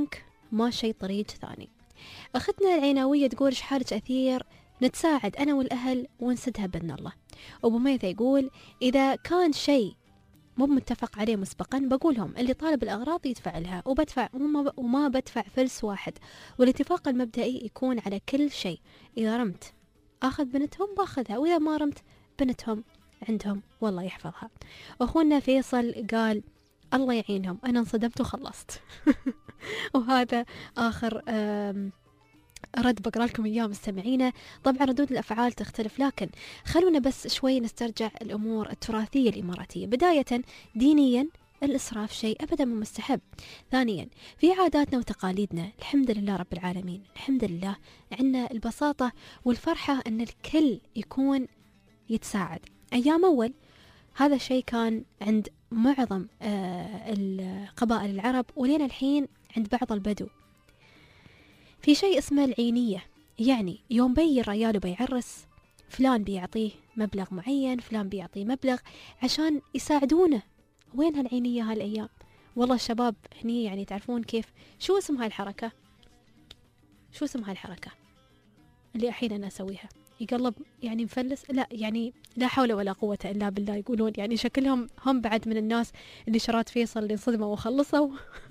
ما شي طريق ثاني. أختنا العيناوية تقول إيش حالك أثير، نتساعد أنا والأهل ونسدها بإذن الله. أبو ميثة يقول إذا كان شيء مو متفق عليه مسبقا بقولهم اللي طالب الأغراض يدفع لها وبدفع وما, وما بدفع فلس واحد، والاتفاق المبدئي يكون على كل شيء. إذا رمت أخذ بنتهم باخذها، وإذا ما رمت بنتهم عندهم والله يحفظها. أخونا فيصل قال الله يعينهم أنا انصدمت وخلصت. وهذا آخر رد بقرأ لكم إياه مستمعينا. طبعا ردود الأفعال تختلف، لكن خلونا بس شوي نسترجع الأمور التراثية الإماراتية. بداية دينيا الإسراف شيء أبدا مو مستحب. ثانيا في عاداتنا وتقاليدنا الحمد لله رب العالمين، الحمد لله عندنا البساطة والفرحة أن الكل يكون يتساعد. أيام أول هذا الشيء كان عند معظم آه القبائل العرب، ولين الحين عند بعض البدو. في شيء اسمه العينية، يعني يوم بي الريال بيعرس فلان بيعطيه مبلغ معين، فلان بيعطيه مبلغ عشان يساعدونه. وين هالعينية هالأيام؟ والله الشباب هني يعني تعرفون كيف شو اسم هاي الحركة؟ شو اسم هاي الحركة اللي الحين أنا أسويها؟ يقلب يعني مفلس؟ لا يعني لا حول ولا قوة إلا بالله. يقولون يعني شكلهم هم بعد من الناس اللي شرات فيصل اللي انصدموا وخلصوا.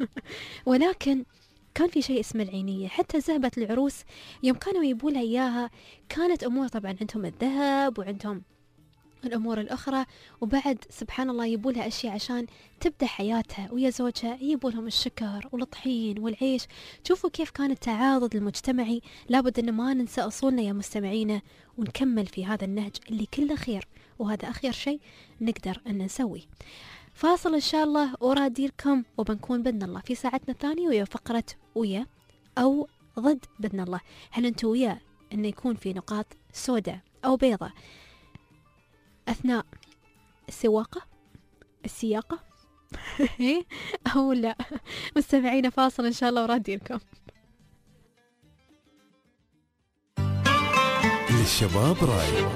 ولكن كان في شيء اسمه العينية. حتى زهبة العروس يوم كانوا يبولها إياها كانت أمور، طبعا عندهم الذهب وعندهم الأمور الأخرى، وبعد سبحان الله يبولها أشياء عشان تبدأ حياتها ويا زوجها، يبولهم الشكر والطحين والعيش. شوفوا كيف كان التعاضد المجتمعي. لابد أن ما ننسى أصولنا يا مستمعينا، ونكمل في هذا النهج اللي كله خير، وهذا أخير شيء نقدر أن نسويه. فاصل إن شاء الله ورادي لكم، وبنكون بإذن الله في ساعتنا الثانية ويا فقرة ويا أو ضد بإذن الله. هل أنتوا ويا أن يكون في نقاط سوداء أو بيضاء أثناء السواقة السياقة أو لا؟ مستمعين فاصل إن شاء الله ورادي لكم. للشباب راي.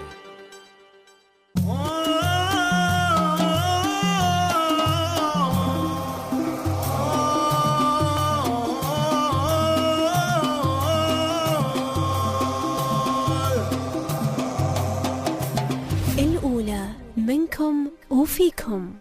الأولى منكم وفيكم.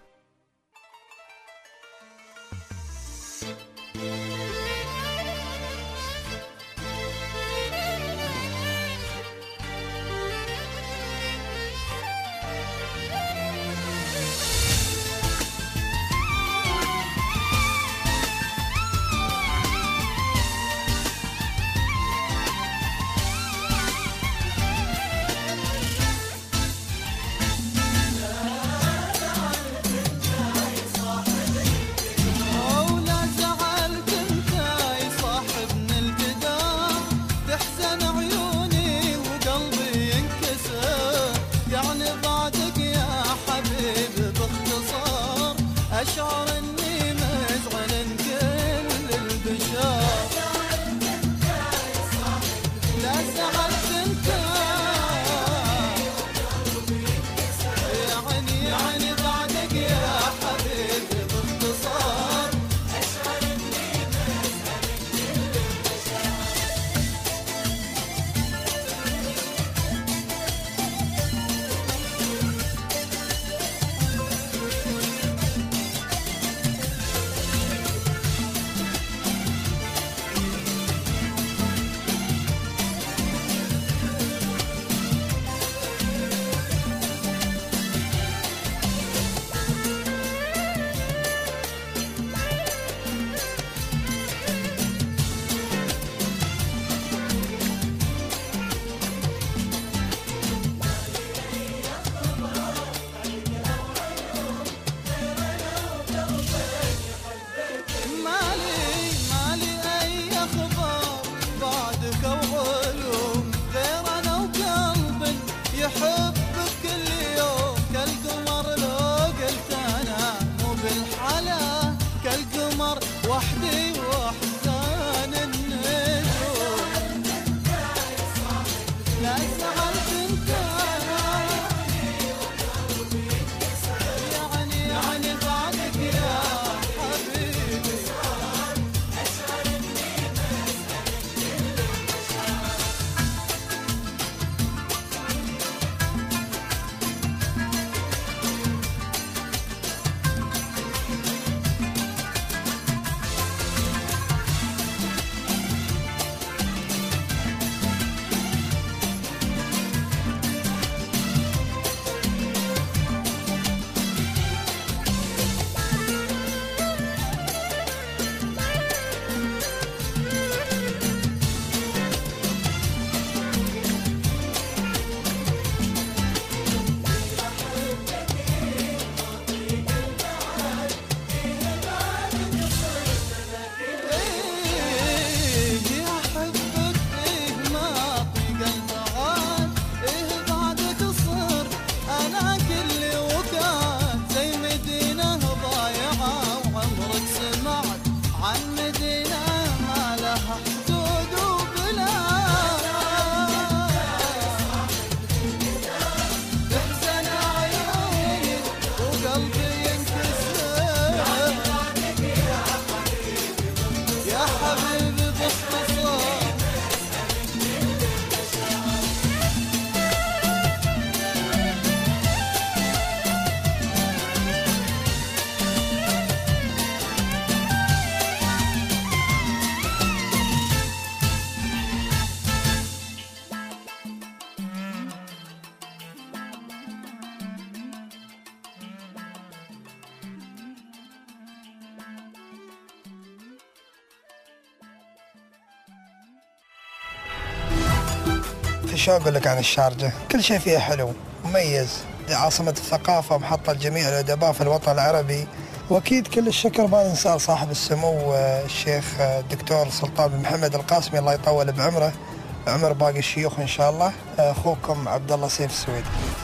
شو أقول لك عن الشارجة؟ كل شيء فيها حلو مميز، عاصمة الثقافة، محطة لجميع الأدباء في الوطن العربي. وأكيد كل الشكر ما ننسى صاحب السمو الشيخ الدكتور سلطان بن محمد القاسمي، الله يطول بعمره عمر باقي الشيوخ إن شاء الله. أخوكم عبد الله سيف السويدي.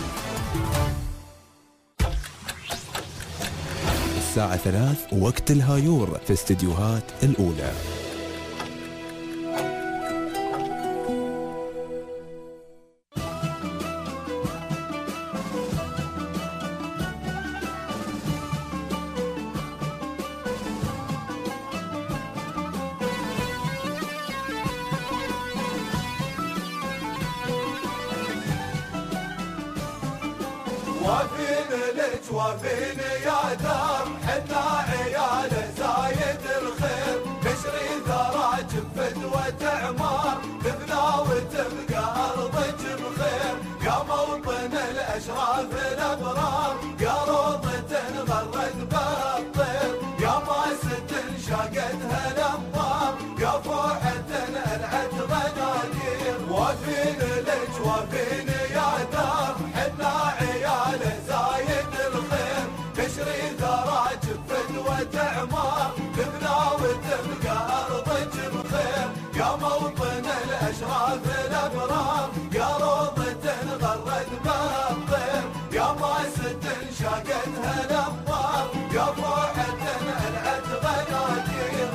الساعة ثلاث وقت الهايور في استديوهات الأولى. وافين لك وافين يا دار، حنا عيال زايد الخير، نشري ثراج بفدوة عمار، تبنى وتبقى أرضك بخير، يا موطن الأشراف الأبرار، يا روضة غرد بها الطير، يا ماسة شاقتها الأنظار، يا فوحة ألعت غنادير. وافين لك وافين يا دار، حنا عيال زايد الخير، نشري ثراج بفدوة عمار، تبنى وتبقى أرضك بخير، يا موطن الأشراف الأبرار، يا روضة غرد بها الطير، يا ماسة شاقتها الأنظار، يا فوحة ألعت غنادير.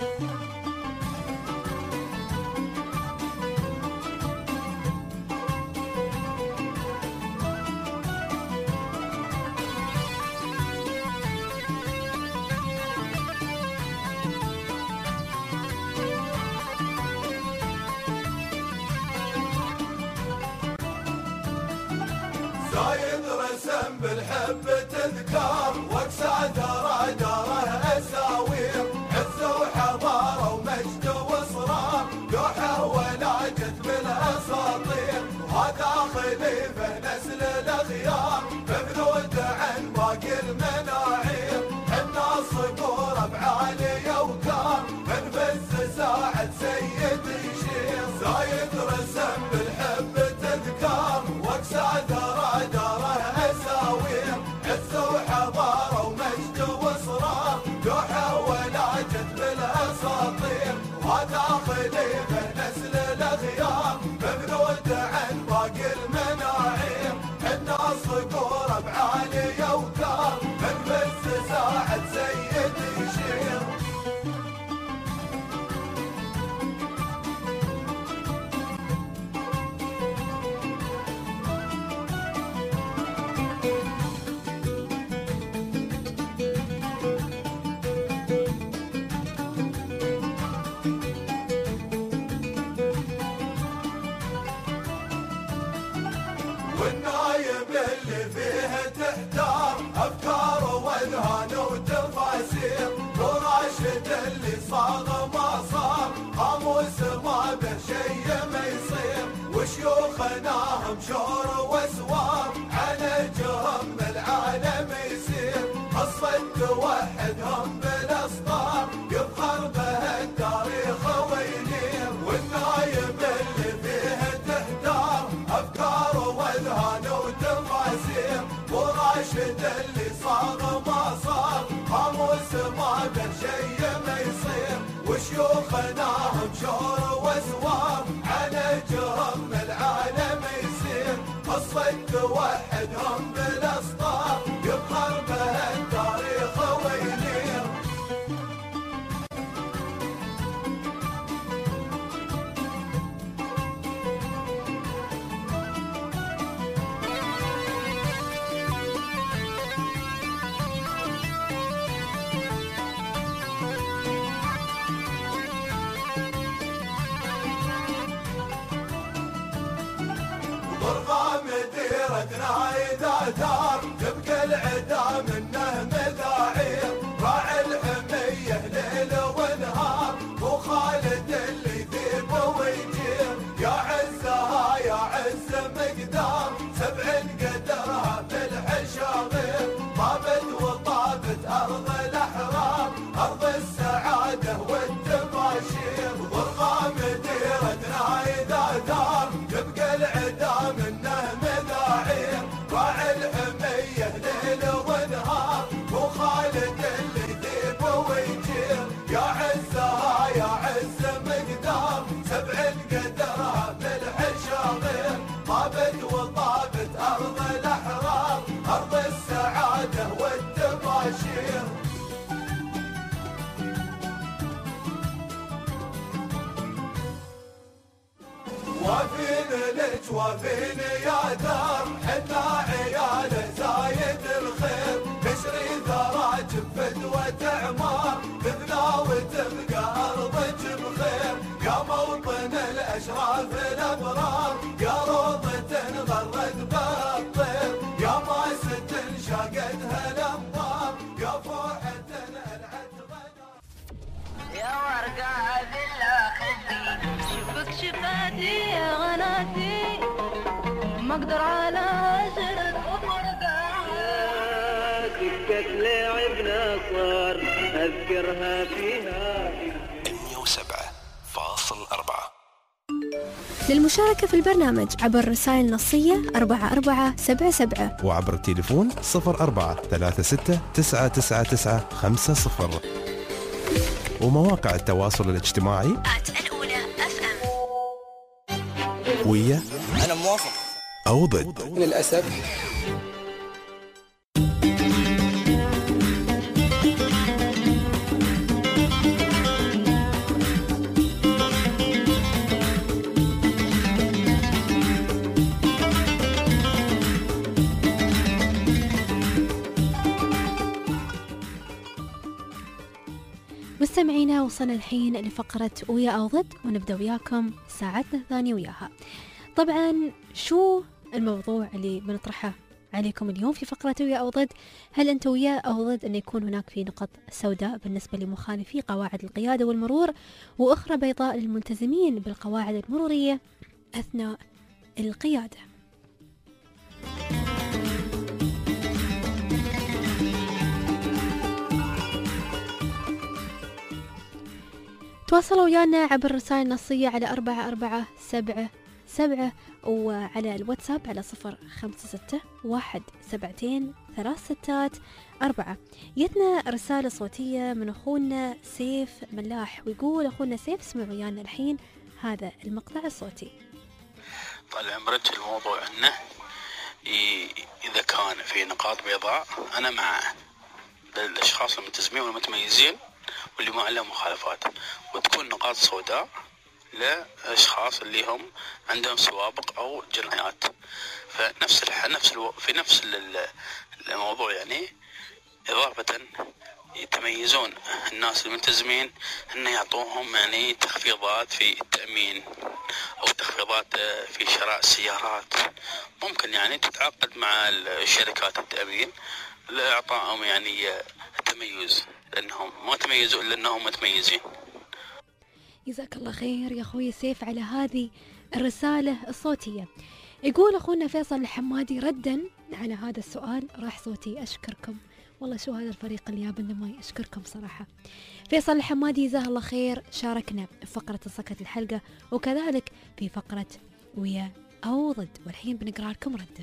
زايد رسم بالحب تذكار، واقسى ثرى داره اساوير، عز وحضاره ومجد واصرار، لوحه وناجت بالاساطير، هذا خليفه نسل الاخيار، مبنود عن باقي المناعير، حنا صقور بعاليه وكار، من فز ساعد سيد يشير. زايد رسم بالحب تذكار، واقسى ثرى داره اساوير، عز وحضاره ومجد واصرار، لوحه وناجت بالاساطير، هذا خليفه نسل الاخيار، مبنود عن باقي المناعير، حنا صقور بعاليه وكار، من فز ساعد سيد يشير. والنايم اللي فيه تحتار، افكار واذهان وتفاسير، وراشد اللي صاغ ما صار، قاموس ما به شيء ما يصير، وشيوخنا هم شور واسوار، على جهم العالم يسير، قصة توحدهم بالاسطار، يفخر به التاريخ وينير. والنايم اللي فيه تحتار، افكار واذهان وتفاسير، وراشد اللي صاغ ما صار، قاموس ما به شيء ما يصير، وشيوخنا هم شور واسوار، على جهم العالم يسير، قصة توحدهم بالاسطار، يفخر به التاريخ وينير. ضرغام ديرتنا إذا دار، تبقى العدا منه مذاعير، راعي الحمية ليل ونهار، وخالد اللي يذيب ويجير، يا عزها يا عز مقدار، سبع قدرها بالحشاغير، طابت وطابت أرض الأحرار، أرض السعادة والتباشير. ضرغام ديرتنا إذا دار، تبقى العدا جوافين الجوافين يا دار حنا عيال زايد الخير نشري ثراج بفدوة عمار تبنى وتبقى أرضك بخير يا موطن الأشراف الأبرار يا روضة غرد بالطير يا ماسة شاقتها الأنظار يا فوحة العد غدار يا ورقة ذلا خدي شوفك شفاتي يا غناتي ما اقدر على عشرة فرقة سكة لعبنا صار اذكرها فيها مئة وسبعة فاصل أربعة. للمشاركة في البرنامج عبر رسائل نصية أربعة أربعة سبعة سبعة وعبر التليفون صفر أربعة ثلاثة ستة تسعة تسعة تسعة خمسة صفر ومواقع التواصل الاجتماعي الأولى أف أم. ويا أنا موافق أو ضد. للأسف مستمعينا وصلنا الحين لفقرة ويا أو ضد ونبدأ وياكم ساعتنا الثانية وياها. طبعا شو الموضوع اللي بنطرحه عليكم اليوم في فقرة ويا أو ضد؟ هل أنت ويا أو ضد أن يكون هناك في نقط سوداء بالنسبة لمخالفي قواعد القيادة والمرور وأخرى بيضاء للملتزمين بالقواعد المرورية أثناء القيادة؟ تواصلوا ويانا عبر رسائل نصية على أربعة أربعة سبعة سبعة وعلى الواتساب على صفر خمسة ستة واحد سبعتين ثلاث ستات أربعة. يتنا رسالة صوتية من أخونا سيف ملاح ويقول أخونا سيف اسمع ويانا الحين هذا المقطع الصوتي. طال عمرك الموضوع أنه إذا كان في نقاط بيضاء أنا مع الأشخاص الملتزمين والمتميزين واللي ما لهم مخالفات، وتكون نقاط سوداء لأشخاص اللي هم عندهم سوابق أو جنايات. فنفس الح... نفس الو... في نفس الموضوع يعني إضافة يتميزون الناس الملتزمين أن يعطوهم يعني تخفيضات في التأمين أو تخفيضات في شراء السيارات. ممكن يعني تتعاقد مع الشركات التأمين لإعطائهم يعني التميز لأنهم ما تميزوا إلا أنهم متميزين. جزاك الله خير يا أخوي سيف على هذه الرسالة الصوتية. يقول أخونا فيصل الحمادي ردا على هذا السؤال راح صوتي أشكركم. والله شو هذا الفريق اللي يابنا ما أشكركم صراحة. فيصل الحمادي جزاه الله خير شاركنا في فقرة سكت الحلقة وكذلك في فقرة ويا أو ضد، والحين بنقرأ لكم رده.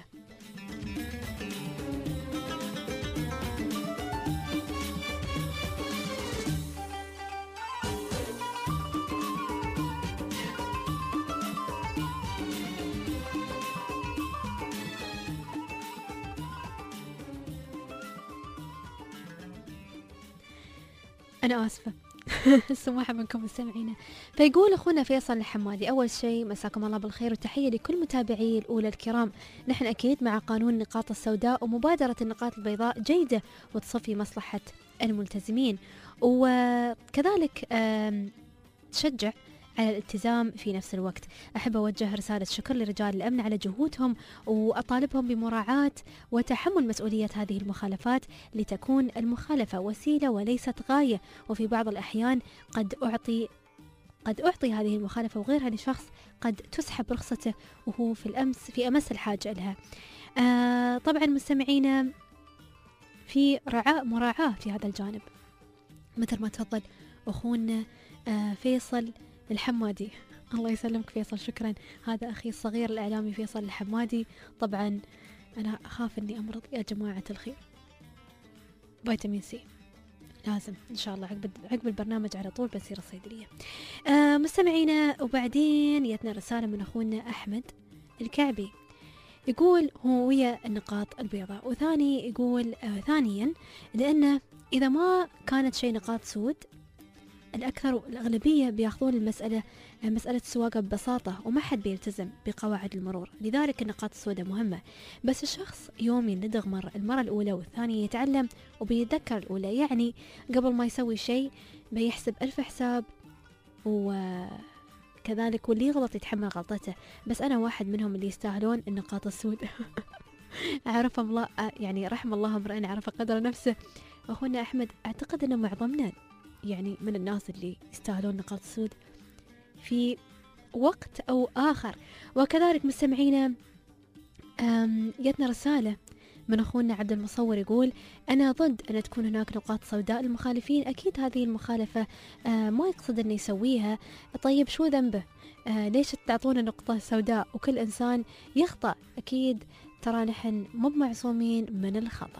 أنا آسفة السماحة منكم مستمعينا. فيقول أخونا فيصل الحمادي أول شيء مساكم الله بالخير وتحية لكل متابعي الأولى الكرام. نحن أكيد مع قانون النقاط السوداء ومبادرة النقاط البيضاء جيدة وتصفي مصلحة الملتزمين، وكذلك تشجع على الالتزام في نفس الوقت. أحب أوجه رسالة شكر لرجال الأمن على جهودهم وأطالبهم بمراعاة وتحمل مسؤولية هذه المخالفات لتكون المخالفة وسيلة وليست غاية، وفي بعض الأحيان قد أعطي قد أعطي هذه المخالفة وغيرها لشخص قد تسحب رخصته وهو في الأمس في أمس الحاجة لها. آه طبعا مستمعينا في رعاء مراعاة في هذا الجانب مثل ما تفضل أخونا آه فيصل الحمادي. الله يسلمك فيصل، شكرا. هذا أخي الصغير الإعلامي فيصل الحمادي. طبعا أنا أخاف أني أمرض يا جماعة الخير، فيتامين سي لازم إن شاء الله عقب عقب البرنامج على طول بصير الصيدلية. آه مستمعينا وبعدين يتنا رسالة من أخونا أحمد الكعبي يقول هو ويا النقاط البيضاء، وثاني يقول آه ثانيا لأنه إذا ما كانت شيء نقاط سود الأكثر والأغلبية بياخذون المسألة مسألة السواقة ببساطة، وما حد بيلتزم بقواعد المرور، لذلك النقاط السوداء مهمة. بس الشخص يومي ندغ مرة المرة الأولى والثانية يتعلم وبيتذكر الأولى، يعني قبل ما يسوي شيء بيحسب ألف حساب، وكذلك واللي يغلط يتحمل غلطته. بس أنا واحد منهم اللي يستاهلون النقاط السوداء. أعرف الله، يعني رحم الله امرئ عرف قدر نفسه. أخونا أحمد أعتقد أن معظمنا يعني من الناس اللي يستاهلون نقاط السود في وقت أو آخر. وكذلك مستمعينا جتنا رسالة من أخونا عبد المصور يقول أنا ضد أن تكون هناك نقاط سوداء للمخالفين. أكيد هذه المخالفة آه ما يقصد أن يسويها، طيب شو ذنبه؟ آه ليش تعطونا نقطة سوداء؟ وكل إنسان يخطأ، أكيد ترى نحن مو معصومين من الخطأ.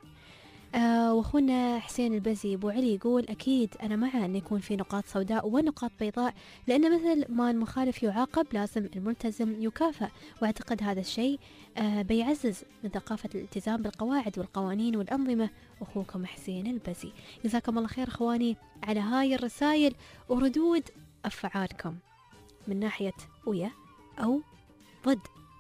آه واخونا حسين البزي ابو علي يقول اكيد انا مع ان يكون في نقاط سوداء ونقاط بيضاء، لان مثل ما المخالف يعاقب لازم الملتزم يكافئ، واعتقد هذا الشيء آه بيعزز من ثقافة الالتزام بالقواعد والقوانين والانظمة. اخوكم حسين البزي، جزاكم الله خير اخواني على هاي الرسائل وردود افعالكم من ناحية ويا او ضد.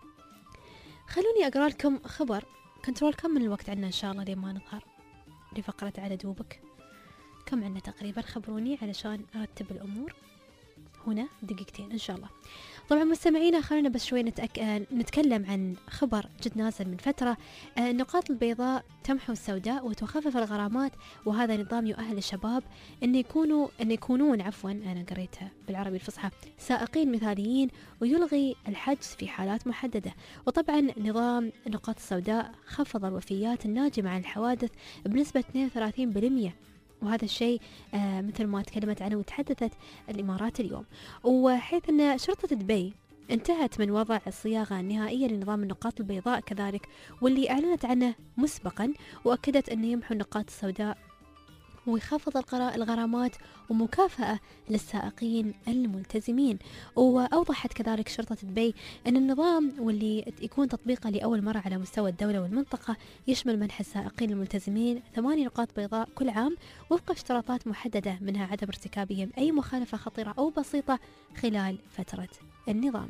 خلوني اقرا لكم خبر. كنترول كم من الوقت عندنا ان شاء الله لما نظهر لفقرة على دوبك؟ كم عندنا تقريبا؟ خبروني علشان أرتب الأمور. هنا دقيقتين إن شاء الله. طبعا مستمعينا خلونا بس شوي نتأك... نتكلم عن خبر جد نازل من فترة. النقاط البيضاء تمحو السوداء وتخفف الغرامات، وهذا نظام يؤهل الشباب أن يكونوا أن يكونون عفوا أنا قريتها بالعربي الفصحى سائقين مثاليين، ويلغي الحجز في حالات محددة. وطبعا نظام النقاط السوداء خفض الوفيات الناجمة عن الحوادث بنسبة اثنين وثلاثين بالمئة، وهذا الشيء آه مثل ما تكلمت عنه وتحدثت الإمارات اليوم. وحيث أن شرطة دبي انتهت من وضع الصياغة النهائية لنظام النقاط البيضاء كذلك، واللي أعلنت عنه مسبقا، وأكدت أن يمحو النقاط السوداء ويخفض الغرامات ومكافأة للسائقين الملتزمين. وأوضحت كذلك شرطة دبي أن النظام واللي يكون تطبيقه لأول مرة على مستوى الدولة والمنطقة يشمل منح السائقين الملتزمين ثماني نقاط بيضاء كل عام وفق اشتراطات محددة، منها عدم ارتكابهم أي مخالفة خطيرة أو بسيطة خلال فترة النظام.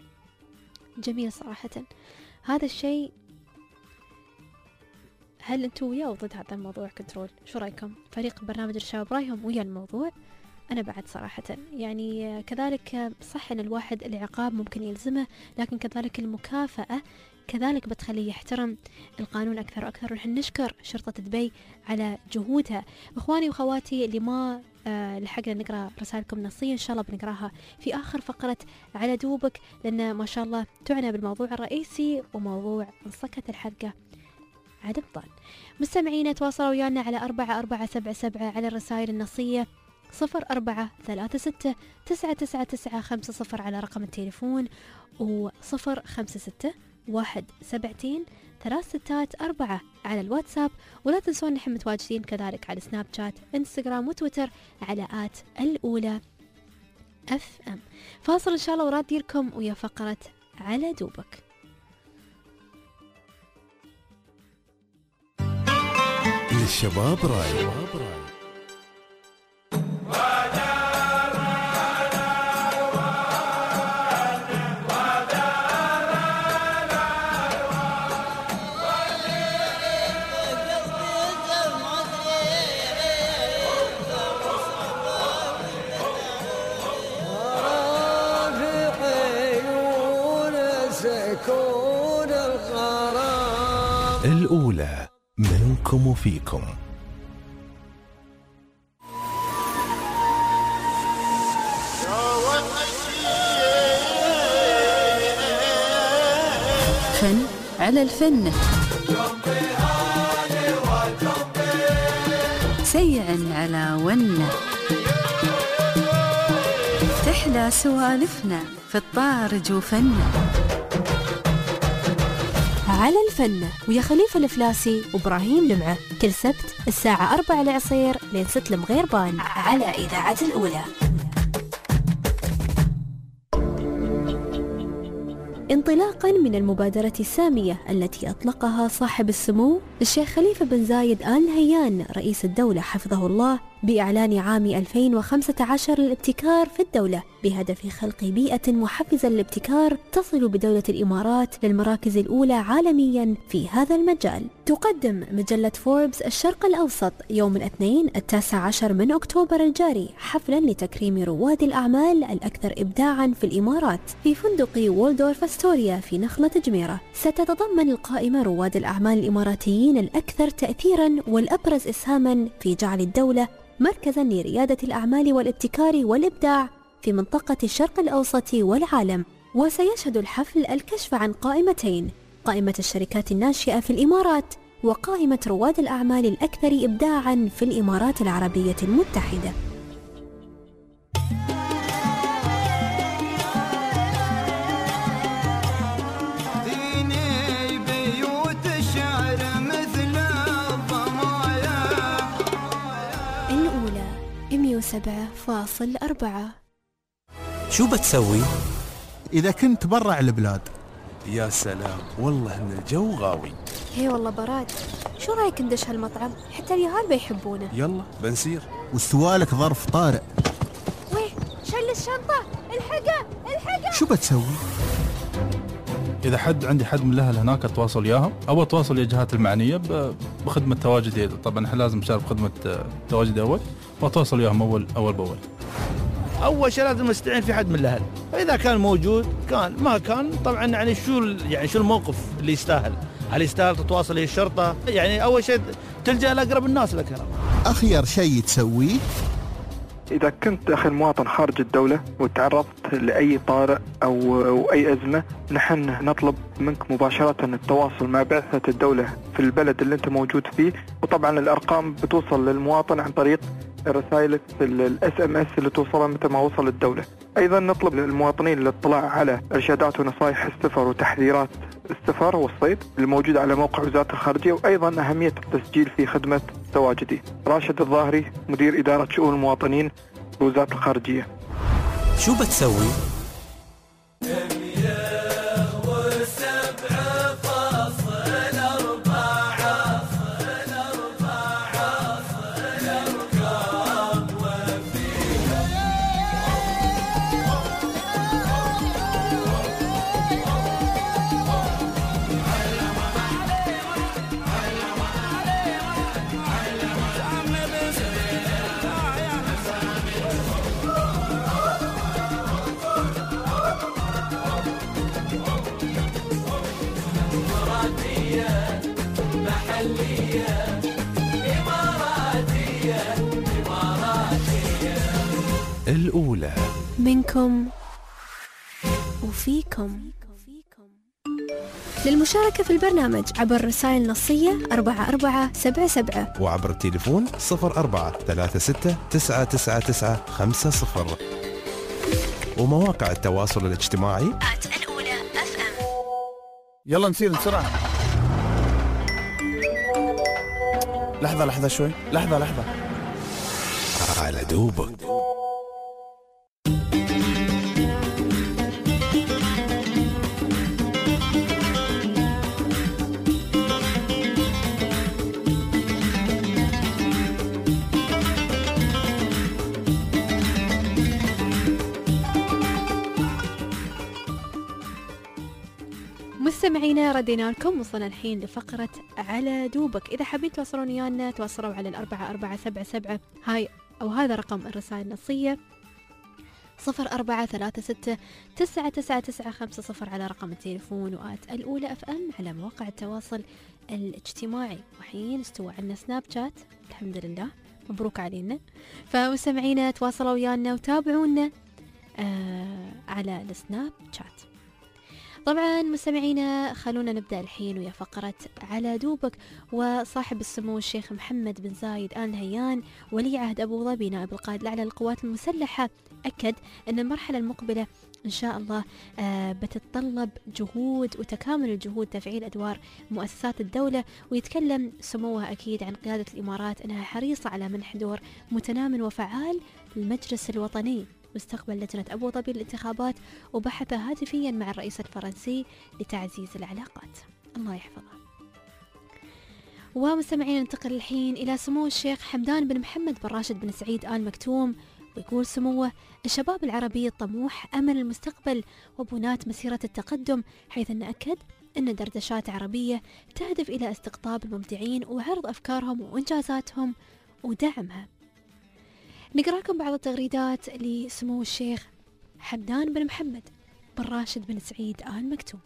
جميل صراحة هذا الشيء. هل انتوا ويا او ضد هذا الموضوع كنترول؟ شو رايكم؟ فريق برنامج الشباب رايهم ويا الموضوع؟ انا بعد صراحه يعني كذلك صح ان الواحد العقاب ممكن يلزمه، لكن كذلك المكافاه كذلك بتخليه يحترم القانون اكثر واكثر. ونحن نشكر شرطه دبي على جهودها. اخواني واخواتي اللي ما آه لحقنا نقرا رسائلكم نصيه، ان شاء الله بنقراها في اخر فقره على دوبك، لان ما شاء الله تعنى بالموضوع الرئيسي وموضوع انصكت الحلقه عدم ضال. مستمعين تواصلوا ويانا على أربعة أربعة سبعة سبعة على الرسائل النصية، صفر أربعة ثلاثة ستة تسعة تسعة تسعة خمسة صفر على رقم التليفون، وصفر خمسة ستة واحد سبعتين ثلاث ستات أربعة على الواتساب. ولا تنسون نحن متواجدين كذلك على سناب شات انستغرام وتويتر على آت الأولى أف أم. فاصل إن شاء الله وراد ديركم ويا فقرة على دوبك. الشباب راي. الأولى منكم وفيكم. فن على الفن، سيع على ونه، تحلى سوالفنا في الطارج وفنه. على الفن ويا خليفة الفلاسي وإبراهيم لمعة كل سبت الساعة أربعة العصير لين ست المغيربان على إذاعة الأولى. انطلاقا من المبادرة السامية التي أطلقها صاحب السمو الشيخ خليفة بن زايد آل نهيان رئيس الدولة حفظه الله بإعلان عام ألفين وخمسة عشر للابتكار في الدولة بهدف خلق بيئة محفزة للابتكار تصل بدولة الإمارات للمراكز الأولى عالميا في هذا المجال. تقدم مجلة فوربس الشرق الأوسط يوم الاثنين التاسع عشر من أكتوبر الجاري حفلا لتكريم رواد الأعمال الأكثر إبداعا في الإمارات في فندق وولدورف أستوريا في نخلة جميرة. ستتضمن القائمة رواد الأعمال الإماراتيين الأكثر تأثيرا والأبرز إسهاما في جعل الدولة مركزا لريادة الأعمال والابتكار والإبداع في منطقة الشرق الأوسط والعالم. وسيشهد الحفل الكشف عن قائمتين: قائمة الشركات الناشئة في الإمارات وقائمة رواد الأعمال الأكثر إبداعا في الإمارات العربية المتحدة. الأولى مئة وسبعة فاصلة أربعة. شو بتسوي؟ إذا كنت برا البلاد. يا سلام، والله إن الجو غاوي. هي والله براد، شو رايك ندش هالمطعم؟ حتى اليهال بيحبونه. يلا بنسير. واستوالك ظرف طارئ. ويه شل الشنطة، الحقه الحقه. شو بتسوي؟ إذا حد عندي حد من الأهل هناك أتواصل وياهم أو أتواصل ويا الجهات المعنية بخدمة تواجدي. طبعا إحنا لازم نشارك بخدمة تواجدي أول وأتواصل وياهم أول أول بأول. أول شيء لازم نستعين في حد من الأهل، فإذا كان موجود كان، ما كان طبعا يعني شو يعني شو الموقف اللي يستاهل؟ هل يستاهل تتواصل ويا الشرطة؟ يعني أول شيء تلجأ لأقرب الناس لك. أخير شيء تسويه إذا كنت أخي المواطن خارج الدولة وتعرضت لأي طارئ أو, أو أي أزمة، نحن نطلب منك مباشرة التواصل مع بعثة الدولة في البلد اللي أنت موجود فيه، وطبعا الأرقام بتوصل للمواطن عن طريق رسائل الاس ام اس اللي توصلها متى ما وصل الدولة. أيضا نطلب للمواطنين الاطلاع على إرشادات ونصائح السفر وتحذيرات السفر والصيد الموجودة على موقع وزارة الخارجية، وأيضا أهمية التسجيل في خدمة تواجدي. راشد الظاهري، مدير إدارة شؤون المواطنين بوزارة الخارجية. شو بتسوي؟ الأولى منكم وفيكم. للمشاركة في البرنامج عبر رسائل نصية أربعة أربعة سبعة سبعة وعبر التليفون صفر أربعة ثلاثة ستة تسعة تسعة تسعة خمسة صفر ومواقع التواصل الاجتماعي الأولى أف أم. يلا نسير بسرعة. لحظة لحظة شوي، لحظة لحظة. على دوبك. مستمعينا ردينا لكم، وصلنا الحين لفقرة على دوبك. إذا حابين تواصلون ويانا تواصلوا على الأربعة أربعة سبعة سبعة هاي أو هذا رقم الرسائل النصية صفر أربعة ثلاثة ستة تسعة تسعة تسعة خمسة صفر على رقم التليفون وآت الأولى أف أم على مواقع التواصل الاجتماعي. وحين استوى عندنا سناب شات الحمد لله، مبروك علينا. فمستمعينا تواصلوا ويانا وتابعونا آه على السناب شات. طبعا مستمعينا خلونا نبدأ الحين ويا فقرة على دوبك. وصاحب السمو الشيخ محمد بن زايد آل نهيان ولي عهد أبو ظبي نائب القائد الأعلى للقوات المسلحة أكد أن المرحلة المقبلة إن شاء الله آه بتتطلب جهود وتكامل الجهود تفعيل أدوار مؤسسات الدولة. ويتكلم سموه أكيد عن قيادة الإمارات أنها حريصة على منح دور متنام وفعال للمجلس الوطني واستقبل لجنة أبو ظبي للانتخابات وبحث هاتفيا مع الرئيس الفرنسي لتعزيز العلاقات. الله يحفظه. ومستمعين ننتقل الحين إلى سمو الشيخ حمدان بن محمد بن راشد بن سعيد آل مكتوم، ويقول سموه: الشباب العربي الطموح أمل المستقبل وبناة مسيرة التقدم، حيث نأكد أن دردشات عربية تهدف إلى استقطاب المبدعين وعرض أفكارهم وإنجازاتهم ودعمها. نقرأ لكم بعض التغريدات لسمو الشيخ حمدان بن محمد بن راشد بن سعيد آل مكتوم.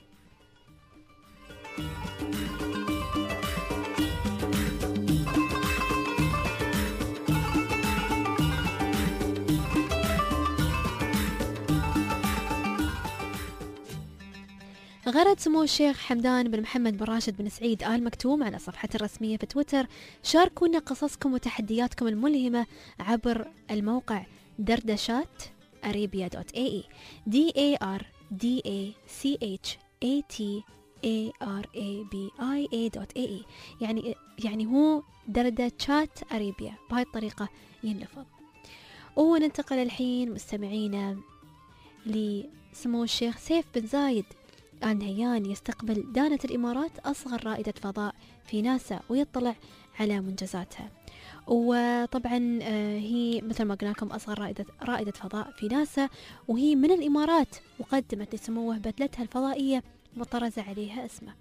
غرد سمو الشيخ حمدان بن محمد بن راشد بن سعيد آل مكتوم على صفحته الرسمية في تويتر: شاركونا قصصكم وتحدياتكم الملهمة عبر الموقع دردشات أريبيا دوت اي اي d a r d a c h a t a r a b i a دوت اي اي يعني يعني هو دردشات أريبيا، بهاي الطريقة ينلفظ. وننتقل الحين مستمعينا لسمو الشيخ سيف بن زايد آل نهيان، يستقبل دانة الإمارات أصغر رائدة فضاء في ناسا ويطلع على منجزاتها. وطبعا هي مثل ما قلنا لكم أصغر رائدة, رائدة فضاء في ناسا، وهي من الإمارات، وقدمت لسموه بدلتها الفضائية وطرز عليها اسمه.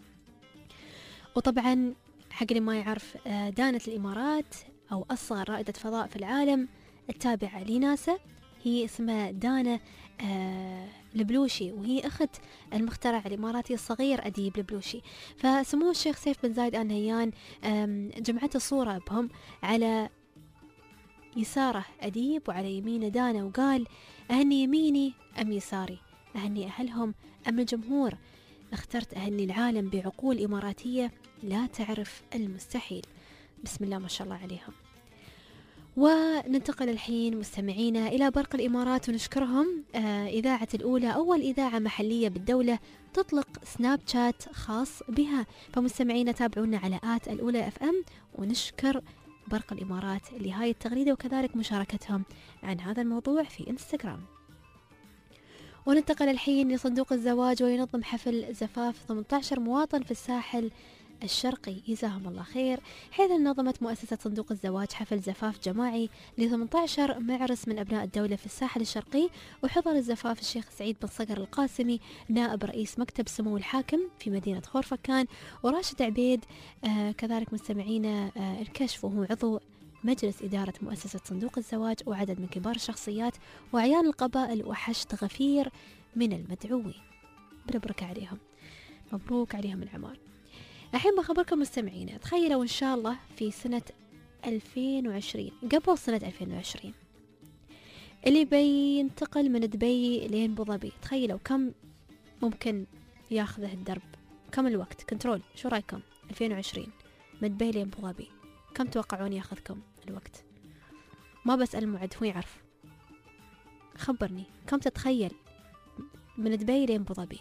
وطبعا حق اللي ما يعرف، دانة الإمارات أو أصغر رائدة فضاء في العالم التابعة لناسا هي اسمها دانا آه البلوشي، وهي أخت المخترع الإماراتي الصغير أديب البلوشي. فسمو الشيخ سيف بن زايد آل نهيان جمعت الصورة بهم، على يساره أديب وعلى يمينه دانا، وقال: أهني يميني أم يساري، أهني أهلهم أم الجمهور، اخترت أهني العالم بعقول إماراتية لا تعرف المستحيل. بسم الله ما شاء الله عليهم. وننتقل الحين مستمعينا إلى برق الإمارات، ونشكرهم. آه إذاعة الأولى أول إذاعة محلية بالدولة تطلق سناب شات خاص بها، فمستمعينا تابعونا على آت الأولى اف ام، ونشكر برق الإمارات لهاي التغريدة وكذلك مشاركتهم عن هذا الموضوع في انستغرام. وننتقل الحين لصندوق الزواج، وينظم حفل زفاف ثمانية عشر مواطن في الساحل الشرقي، جزاهم الله خير، حيث نظمت مؤسسة صندوق الزواج حفل زفاف جماعي ل ثمانية عشر معرس من أبناء الدولة في الساحل الشرقي. وحضر الزفاف الشيخ سعيد بن صقر القاسمي نائب رئيس مكتب سمو الحاكم في مدينة خورفكان، وراشد عبيد آه كذلك مستمعينا آه الكشف، وهو عضو مجلس إدارة مؤسسة صندوق الزواج، وعدد من كبار الشخصيات وأعيان القبائل وحشد غفير من المدعوين. بالبركة عليهم، مبروك عليهم العمار. الحين بخبركم مستمعين، تخيلوا إن شاء الله في سنة ألفين وعشرين، قبل سنة ألفين وعشرين، اللي بينتقل من دبي لين أبو ظبي، تخيلوا كم ممكن ياخذه الدرب، كم الوقت كنترول. شو رايكم ألفين وعشرين من دبي لين أبو ظبي، كم توقعون ياخذكم الوقت؟ ما بسأل المعد، هو يعرف. خبرني كم تتخيل من دبي لين أبو ظبي؟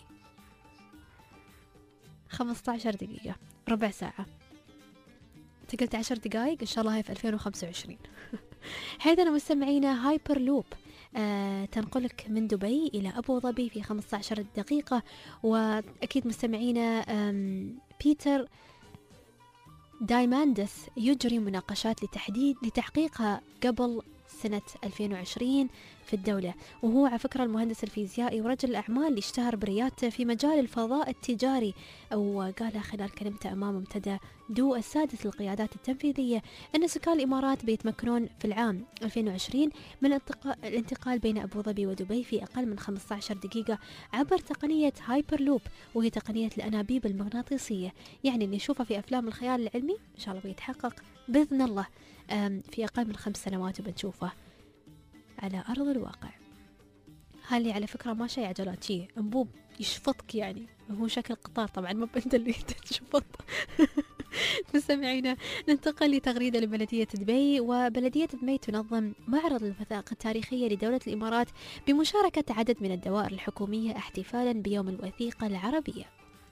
خمسة عشر دقيقة، ربع ساعة. تقلت عشر دقائق، إن شاء الله هاي في ألفين وخمسة وعشرين. حيث أنا مستمعينا هايبر لوب آه تنقلك من دبي إلى أبو ظبي في خمسة عشر دقيقة. وأكيد مستمعينا بيتر دايماندس يجري مناقشات لتحديد لتحقيقها قبل سنة ألفين وعشرين في الدولة، وهو على فكرة المهندس الفيزيائي ورجل الأعمال اللي اشتهر بريادته في مجال الفضاء التجاري. أو قالها خلال كلمته أمام منتدى دو السادس للقيادات التنفيذية أن سكان الإمارات بيتمكنون في العام ألفين وعشرين من الانتقال بين أبو ظبي ودبي في أقل من خمسة عشر دقيقة عبر تقنية هايبر لوب، وهي تقنية الأنابيب المغناطيسية. يعني اللي نشوفه في أفلام الخيال العلمي إن شاء الله بيتحقق بإذن الله في أقل من خمس سنوات، وبنشوفه على أرض الواقع. هاللي على فكرة ما شيء عجلات، شيء أنبوب يشفطك، يعني هو شكل قطار طبعا، ما بنت اللي تشفط. مستمعينا ننتقل لتغريدة لبلدية دبي. وبلدية دبي تنظم معرض الوثائق التاريخية لدولة الإمارات بمشاركة عدد من الدوائر الحكومية احتفالا بيوم الوثيقة العربية.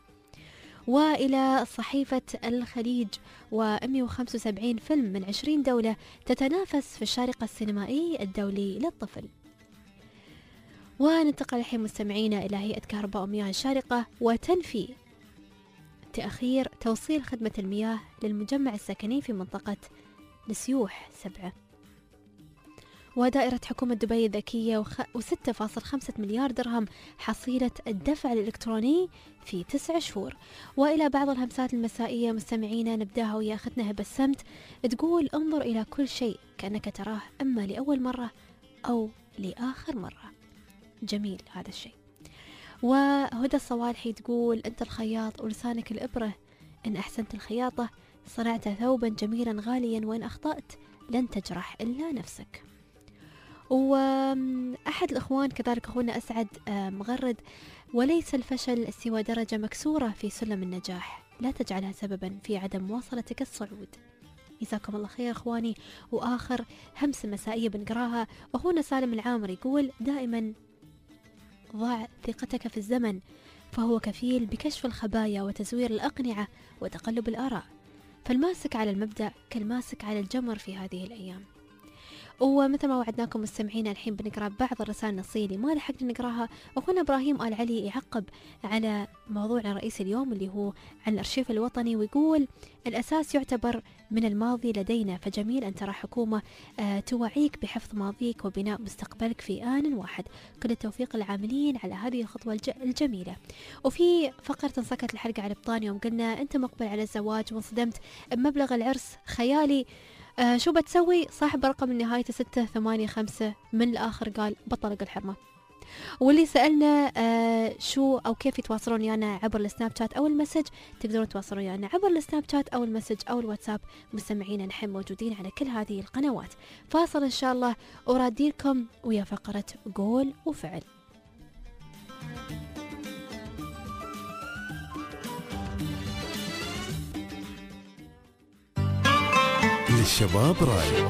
وإلى صحيفة الخليج، ومئة وخمسة وسبعين فيلم من عشرين دولة تتنافس في الشارقة السينمائي الدولي للطفل. وننتقل الحين مستمعينا إلى هيئة كهرباء ومياه الشارقة، وتنفي تأخير توصيل خدمة المياه للمجمع السكني في منطقة السيوح سبعة. ودائرة حكومة دبي الذكية وستة فاصل خمسة مليار درهم حصيلة الدفع الإلكتروني في تسع شهور. وإلى بعض الهمسات المسائية مستمعينا نبداها ويا أختنا هبة السمت، تقول انظر إلى كل شيء كأنك تراه أما لأول مرة أو لآخر مرة. جميل هذا الشيء. وهدى الصوالحي تقول أنت الخياط ولسانك الإبرة، إن أحسنت الخياطة صنعت ثوبا جميلا غاليا، وإن أخطأت لن تجرح إلا نفسك. وأحد الإخوان كذلك أخونا أسعد مغرد، وليس الفشل سوى درجة مكسورة في سلم النجاح، لا تجعلها سببا في عدم مواصلتك الصعود. جزاكم الله خير إخواني. وآخر همسة مسائية بنقراها، أخونا سالم العامر يقول دائما ضع ثقتك في الزمن، فهو كفيل بكشف الخبايا وتزوير الأقنعة وتقلب الآراء، فالماسك على المبدأ كالماسك على الجمر في هذه الأيام. ومثل ما وعدناكم مستمعينا الحين بنقرأ بعض الرسائل النصية ما لحقنا نقراها. أخونا إبراهيم آل علي يعقب على موضوعنا الرئيسي اليوم اللي هو عن الأرشيف الوطني، ويقول الأساس يعتبر من الماضي لدينا، فجميل أن ترى حكومة آه توعيك بحفظ ماضيك وبناء مستقبلك في آن واحد. كل التوفيق العاملين على هذه الخطوة الج... الجميلة. وفي فقرة انسكت الحلقة على بطاني يوم قلنا أنت مقبل على الزواج وانصدمت بمبلغ العرس خيالي، آه شو بتسوي؟ صاحب رقم النهاية ستة ثمانية خمسة من الآخر قال بطلق الحرمة. واللي سألنا آه شو أو كيف يتواصلون ويانا عبر السناب شات أو المسج، تقدرون تواصلون ويانا عبر السناب شات أو المسج أو الواتساب. مستمعينا نحن موجودين على كل هذه القنوات. فاصل إن شاء الله وراديلكم ويا فقرة قول وفعل. للشباب راي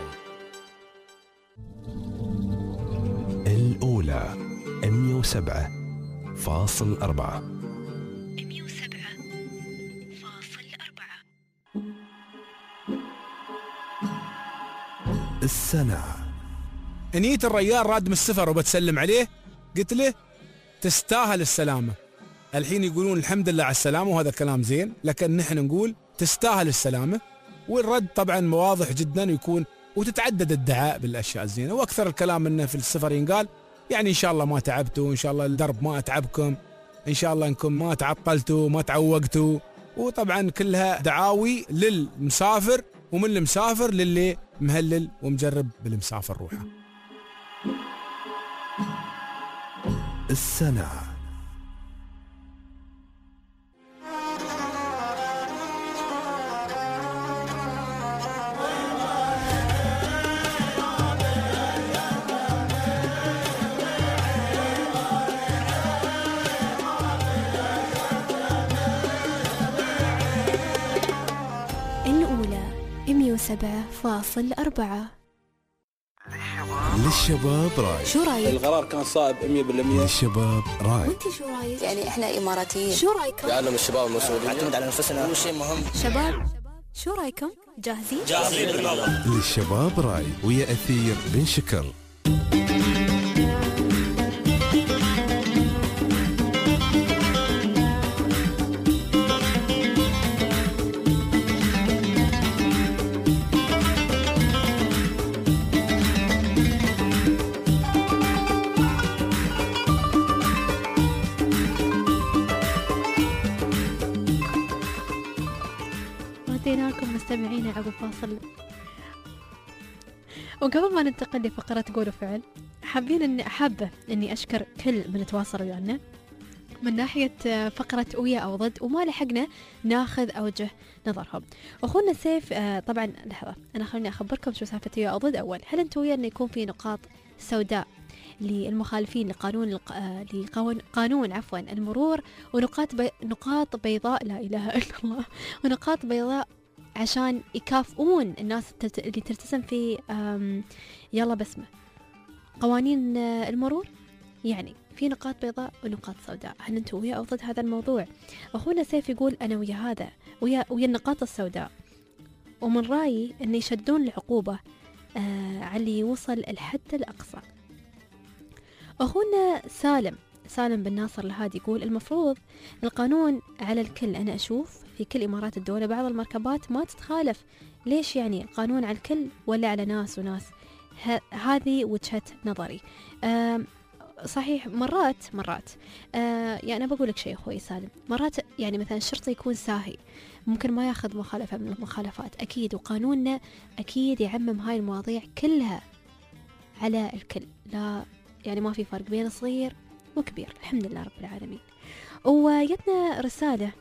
الأولى مية وسبعة فاصل أربعة مية وسبعة فاصل أربعة. السنة نيت الرجال راد من السفر وبتسلم عليه، قلت له تستاهل السلامة. الحين يقولون الحمد لله على السلامة وهذا كلام زين، لكن نحن نقول تستاهل السلامة. والرد طبعا واضح جدا يكون، وتتعدد الدعاء بالاشياء الزينه، واكثر الكلام انه في السفر ينقال يعني ان شاء الله ما تعبتوا، ان شاء الله الدرب ما اتعبكم، ان شاء الله انكم ما تعطلتوا ما تعوقتوا. وطبعا كلها دعاوي للمسافر، ومن المسافر للي مهلل ومجرب بالمسافر روحه. السنة مية وسبعة فاصل أربعة. للشباب راي. شو رايك؟ القرار كان صائب مية بالمية. للشباب راي. وانت شو رايك؟ يعني احنا اماراتيين، شو رايكم؟ لأننا من الشباب المسؤولين نعتمد على نفسنا، اهم شيء مهم. شباب شو رايكم؟ جاهزين؟ جاهزين بالله. للشباب راي ويا أثير بن شكر. رديناكم مستمعينا عقب فاصل. وقبل ما ننتقل لفقرة قول وفعل، حابين اني حابة اني اشكر كل من تواصلوا ويانا من ناحية فقرة ويا او ضد، وما لحقنا ناخذ اوجه نظرهم. اخونا سيف طبعا لحظة، انا خليني اخبركم شو سالفة ويا او ضد. اول، هل انتم ويا انه يكون في نقاط سوداء للمخالفين لقانون الق... لقانون قانون عفوا المرور، ونقاط بي... نقاط بيضاء لا اله الا الله ونقاط بيضاء عشان يكافئون الناس اللي تلتزم في أم... يلا بسمة قوانين المرور؟ يعني في نقاط بيضاء ونقاط سوداء. هل انتم ويا او ضد هذا الموضوع؟ اخونا سيف يقول انا ويا هذا، ويا ويا النقاط السوداء، ومن رايي ان يشدون العقوبة آه على اللي يوصل الحد الاقصى. أخونا سالم سالم بن ناصر الهادي يقول المفروض القانون على الكل. أنا أشوف في كل إمارات الدولة بعض المركبات ما تتخالف. ليش يعني القانون على الكل ولا على ناس وناس؟ هذه وجهة نظري. آه صحيح مرات مرات آه يعني أنا بقول لك شيء أخوي سالم، مرات يعني مثلا الشرطي يكون ساهي ممكن ما ياخذ مخالفة من المخالفات أكيد، وقانوننا أكيد يعمم هاي المواضيع كلها على الكل، لا يعني ما في فرق بين صغير وكبير الحمد لله رب العالمين. وجتنا رسالة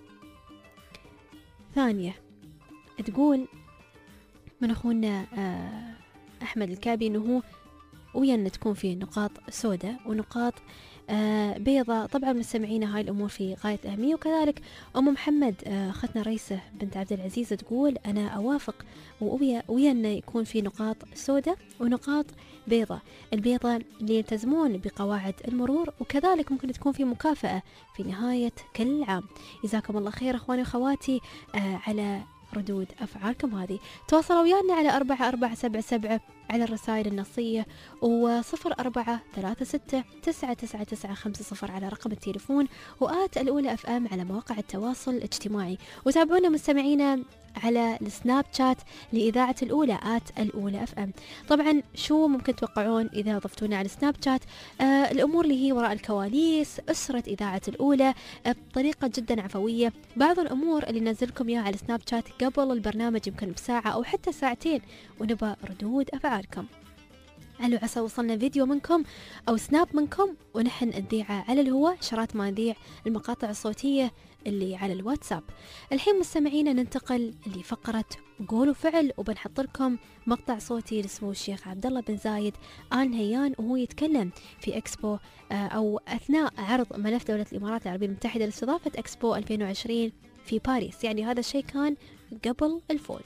ثانية تقول من أخونا آه أحمد الكابي إنه هو ويانا تكون فيه نقاط سوداء ونقاط آه بيضاء. طبعا مستمعين هاي الأمور في غاية الأهمية. وكذلك أم محمد آه أختنا ريسة بنت عبد العزيز تقول أنا أوافق ويا ويانا يكون في نقاط سوداء ونقاط بيضاء. البيضاء اللي يلتزمون بقواعد المرور، وكذلك ممكن تكون في مكافأة في نهاية كل عام. جزاكم الله خير أخواني وأخواتي آه على ردود أفعالكم هذه. تواصلوا ويانا على أربعة أربعة سبعة سبعة على الرسائل النصية، وصفر أربعة ثلاثة ستة تسعة تسعة تسعة خمسة صفر على رقم التليفون، وآت الأولى أف أم على مواقع التواصل الاجتماعي. وتابعونا مستمعينا على السناب شات لإذاعة الأولى آت الأولى أف أم. طبعا شو ممكن توقعون إذا ضفتونا على السناب شات؟ آه الأمور اللي هي وراء الكواليس، أسرة إذاعة الأولى آه بطريقة جدا عفوية. بعض الأمور اللي نزلكم إياها على السناب شات قبل البرنامج يمكن بساعة أو حتى ساعتين، ونبى ردود أفعالكم. على عسى وصلنا فيديو منكم أو سناب منكم ونحن نذيعه على الهواء، شرات ما نذيع المقاطع الصوتية اللي على الواتساب. الحين مستمعينا ننتقل لفقرة قول وفعل، وبنحط لكم مقطع صوتي لسمو الشيخ عبد الله بن زايد آل نهيان وهو يتكلم في اكسبو أو أثناء عرض ملف دولة الإمارات العربية المتحدة لاستضافة اكسبو ألفين وعشرين في باريس. يعني هذا الشيء كان قبل الفوز.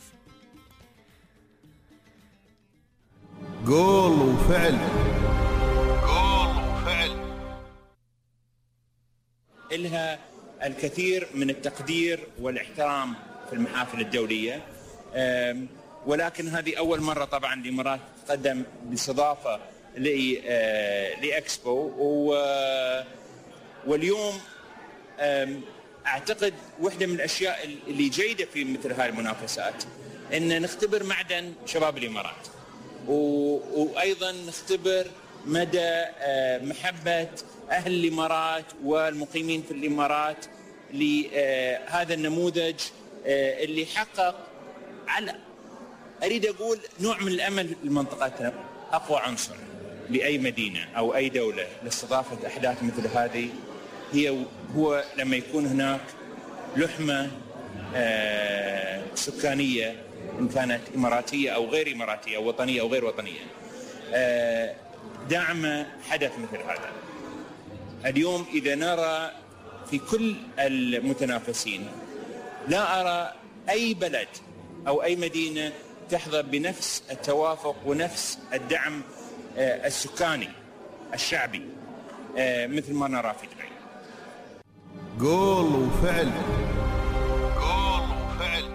قول وفعل. قول وفعل. إلها الكثير من التقدير والاحترام في المحافل الدولية، ولكن هذه أول مرة طبعا الإمارات تقدم باستضافة لإكسبو، واليوم أعتقد واحدة من الأشياء اللي جيدة في مثل هذه المنافسات إن نختبر معدن شباب الإمارات، وأيضا نختبر مدى محبة أهل الإمارات والمقيمين في الإمارات لهذا النموذج اللي حقق على أريد أقول نوع من الأمل لمنطقتنا. أقوى عنصر لأي مدينة أو أي دولة لاستضافة أحداث مثل هذه هي هو لما يكون هناك لحمة سكانية إن كانت إماراتية أو غير إماراتية أو وطنية أو غير وطنية دعم حدث مثل هذا. اليوم إذا نرى في كل المتنافسين لا أرى أي بلد أو أي مدينة تحظى بنفس التوافق ونفس الدعم السكاني الشعبي مثل ما نرى في دبي. قول وفعل. قول وفعل.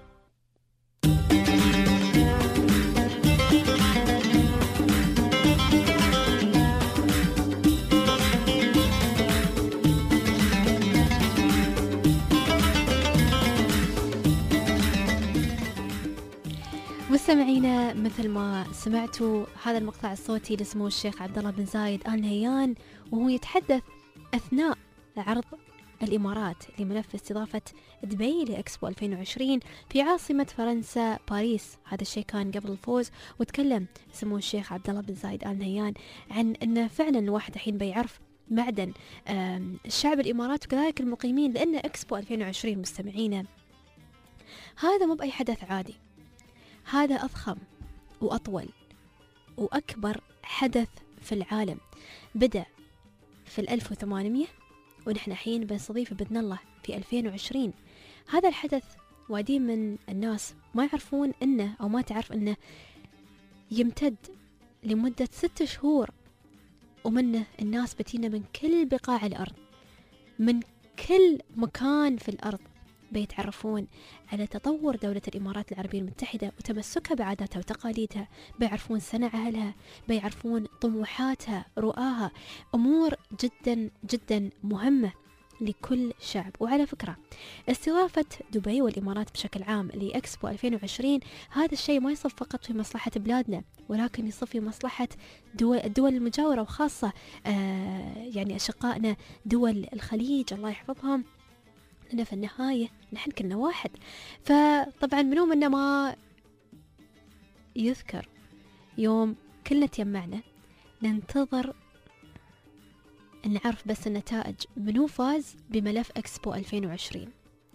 مستمعينا مثل ما سمعتوا هذا المقطع الصوتي لسمو الشيخ عبد الله بن زايد آل نهيان وهو يتحدث أثناء عرض الإمارات لملف استضافة دبي لإكسبو ألفين وعشرين في عاصمة فرنسا باريس. هذا الشيء كان قبل الفوز، وتكلم سمو الشيخ عبد الله بن زايد آل نهيان عن أنه فعلا الواحد الحين بيعرف معدن الشعب الإمارات وكذلك المقيمين، لأن إكسبو ألفين وعشرين مستمعينا هذا مو بأي حدث عادي، هذا أضخم وأطول وأكبر حدث في العالم. بدأ في الألف وثمانمية ونحن حين بنستضيف بإذن الله في ألفين وعشرين. هذا الحدث وعديد من الناس ما يعرفون إنه أو ما تعرف إنه يمتد لمدة ست شهور، ومنه الناس بتينا من كل بقاع الأرض، من كل مكان في الأرض، بيتعرفون على تطور دولة الإمارات العربية المتحدة وتمسكها بعاداتها وتقاليدها، بيعرفون صنع أهلها، بيعرفون طموحاتها، رؤاها، أمور جدا جدا مهمة لكل شعب. وعلى فكرة استضافة دبي والإمارات بشكل عام لإكسبو ألفين وعشرين هذا الشيء ما يصب فقط في مصلحة بلادنا، ولكن يصب في مصلحة دول الدول المجاورة، وخاصة آه يعني أشقائنا دول الخليج الله يحفظهم، لأن في النهاية نحن كنا واحد. فطبعا منو منا ما يذكر يوم كلنا تجمعنا ننتظر نعرف بس النتائج منو فاز بملف إكسبو ألفين وعشرين.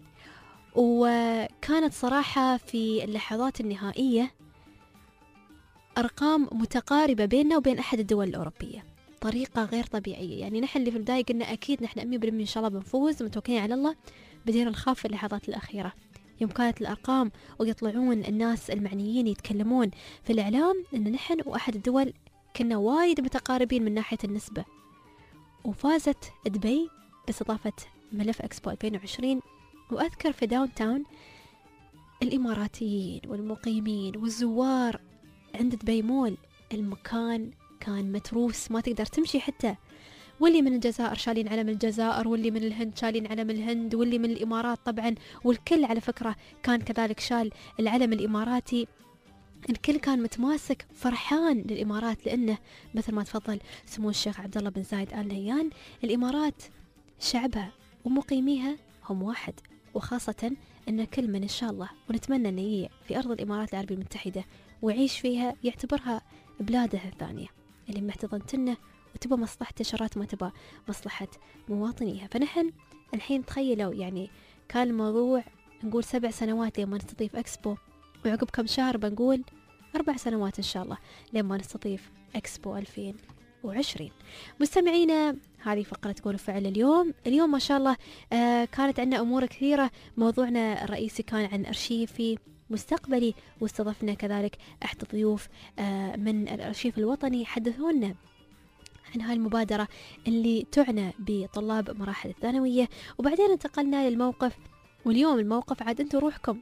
وكانت صراحة في اللحظات النهائية أرقام متقاربة بيننا وبين أحد الدول الأوروبية، طريقة غير طبيعية. يعني نحن اللي في البداية قلنا أكيد نحن مية بالمية إن شاء الله بنفوز، متوكلين على الله، بدينا نخاف في اللحظات الأخيرة يوم كانت الأرقام ويطلعون الناس المعنيين يتكلمون في الإعلام أن نحن وأحد الدول كنا وايد متقاربين من ناحية النسبة. وفازت دبي باستضافة ملف إكسبو ألفين وعشرين. وأذكر في داون تاون الإماراتيين والمقيمين والزوار عند دبي مول المكان كان متروس، ما تقدر تمشي حتى، واللي من الجزائر شالين علم الجزائر، واللي من الهند شالين علم الهند، واللي من الإمارات طبعا، والكل على فكرة كان كذلك شال العلم الإماراتي. الكل كان متماسك فرحان للإمارات، لأنه مثل ما تفضل سمو الشيخ عبد الله بن زايد آل نهيان، الإمارات شعبها ومقيميها هم واحد، وخاصة أن كل من إن شاء الله ونتمنى أن يجي في أرض الإمارات العربية المتحدة ويعيش فيها يعتبرها بلاده الثانية اللي محتضنتنا وتبى مصلحته شرات ما تبى مصلحة مواطنيها. فنحن الحين تخيلوا يعني كان الموضوع نقول سبع سنوات لما نستضيف إكسبو، وعقب كم شهر بنقول أربع سنوات إن شاء الله لما نستضيف إكسبو ألفين وعشرين. مستمعينا هذه فقرة قول فعل اليوم. اليوم ما شاء الله آه كانت عندنا أمور كثيرة. موضوعنا الرئيسي كان عن أرشيفي مستقبلي، واستضفنا كذلك أحد الضيوف آه من الأرشيف الوطني حدثونا عن هاي المبادرة اللي تعنى بطلاب مراحل الثانوية. وبعدين انتقلنا للموقف، واليوم الموقف عاد انتم روحكم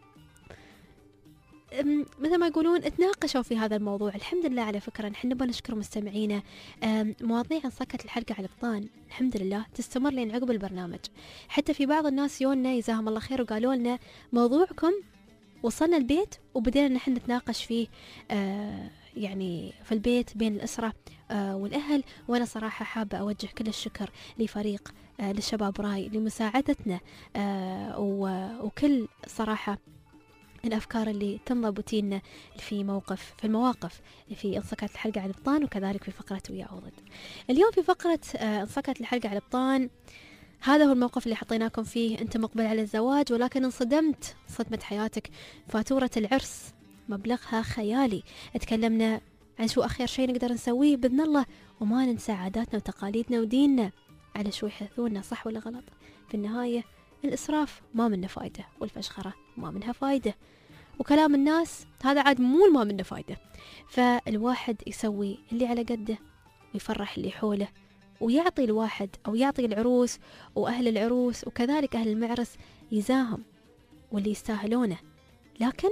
مثل ما يقولون اتناقشوا في هذا الموضوع. الحمد لله على فكرة نحن نبغى نشكر مستمعينا. مواضيع عن سكت الحلقة على البطان الحمد لله تستمر لين عقب البرنامج. حتى في بعض الناس يونا جزاهم الله خير وقالوا لنا موضوعكم وصلنا البيت وبدينا نحن نتناقش فيه آه يعني في البيت بين الأسرة آه والأهل. وأنا صراحة حابة أوجه كل الشكر لفريق آه للشباب راي لمساعدتنا آه وكل صراحة الأفكار اللي تنضب وتينا في موقف في المواقف في انصكت الحلقة على البطان، وكذلك في فقرة ويا أوضد. اليوم في فقرة آه انصكت الحلقة على البطان هذا هو الموقف اللي حطيناكم فيه. أنت مقبل على الزواج ولكن انصدمت صدمة حياتك، فاتورة العرس مبلغها خيالي. اتكلمنا عن شو أخير شيء نقدر نسويه بإذن الله، وما ننسى عاداتنا وتقاليدنا وديننا على شو يحثونا صح ولا غلط. في النهاية الإسراف ما منه فايدة، والفشخرة ما منها فايدة، وكلام الناس هذا عاد مو ما منه فايدة. فالواحد يسوي اللي على قده ويفرح اللي حوله، ويعطي الواحد أو يعطي العروس وأهل العروس وكذلك أهل المعرس يزاهم واللي يستاهلونه، لكن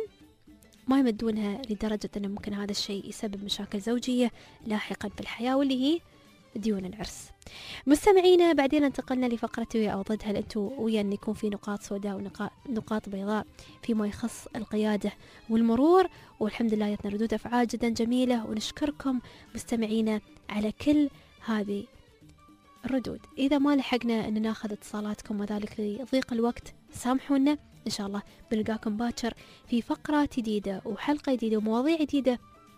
ما يمدونها لدرجة أنه ممكن هذا الشيء يسبب مشاكل زوجية لاحقا في الحياة واللي هي ديون العرس. مستمعينا بعدين انتقلنا لفقرة ويا أو ضد. هل أنتوا ويا أن يكون في نقاط سوداء ونقاط بيضاء فيما يخص القيادة والمرور؟ والحمد لله جتنا ردود أفعال جدا جميلة، ونشكركم مستمعينا على كل هذه الردود. إذا ما لحقنا أن ناخذ اتصالاتكم وذلك لضيق الوقت سامحونا، إن شاء الله بنلقاكم باكر في فقرة جديدة وحلقة جديدة ومواضيع جديدة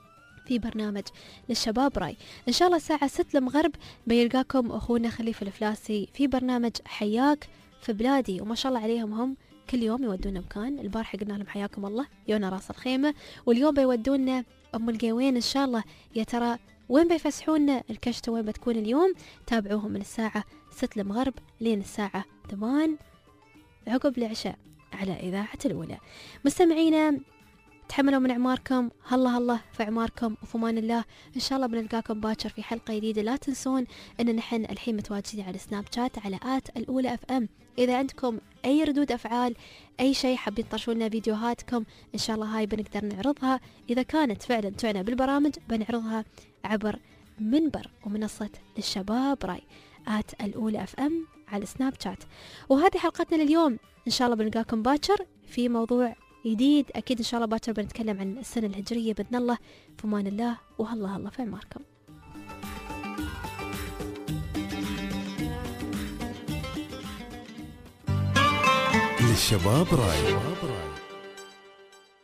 في برنامج للشباب راي. إن شاء الله الساعة ستة المغرب بيلقاكم أخونا خليفة الفلاسي في برنامج حياك في بلادي. وما شاء الله عليهم هم كل يوم يودونا مكان. البارحة قلنا لهم حياكم الله يونا راس الخيمة، واليوم بيودونا أم القيوين إن شاء الله. يا ترى وين بيفسحونا الكشتة وين بتكون اليوم؟ تابعوهم من الساعة ستة المغرب لين الساعة ثمانية عقب العشاء على إذاعة الأولى. مستمعينا تحملوا من اعماركم، هلا هلا في اعماركم، وفي امان الله. ان شاء الله بنلقاكم باكر في حلقه جديده. لا تنسون ان نحن الحين متواجدين على سناب شات على آت الاولى اف ام. اذا عندكم اي ردود افعال، اي شيء حابين تطرشوا لنا فيديوهاتكم، ان شاء الله هاي بنقدر نعرضها. اذا كانت فعلا تعنى بالبرامج بنعرضها عبر منبر ومنصه الشباب راي آت الاولى اف ام على سناب شات. وهذه حلقتنا لليوم، ان شاء الله بنلقاكم باكر في موضوع جديد. اكيد ان شاء الله باكر بنتكلم عن السنه الهجريه باذن الله. في امان الله وهلا هلا في اعماركم. للشباب راي.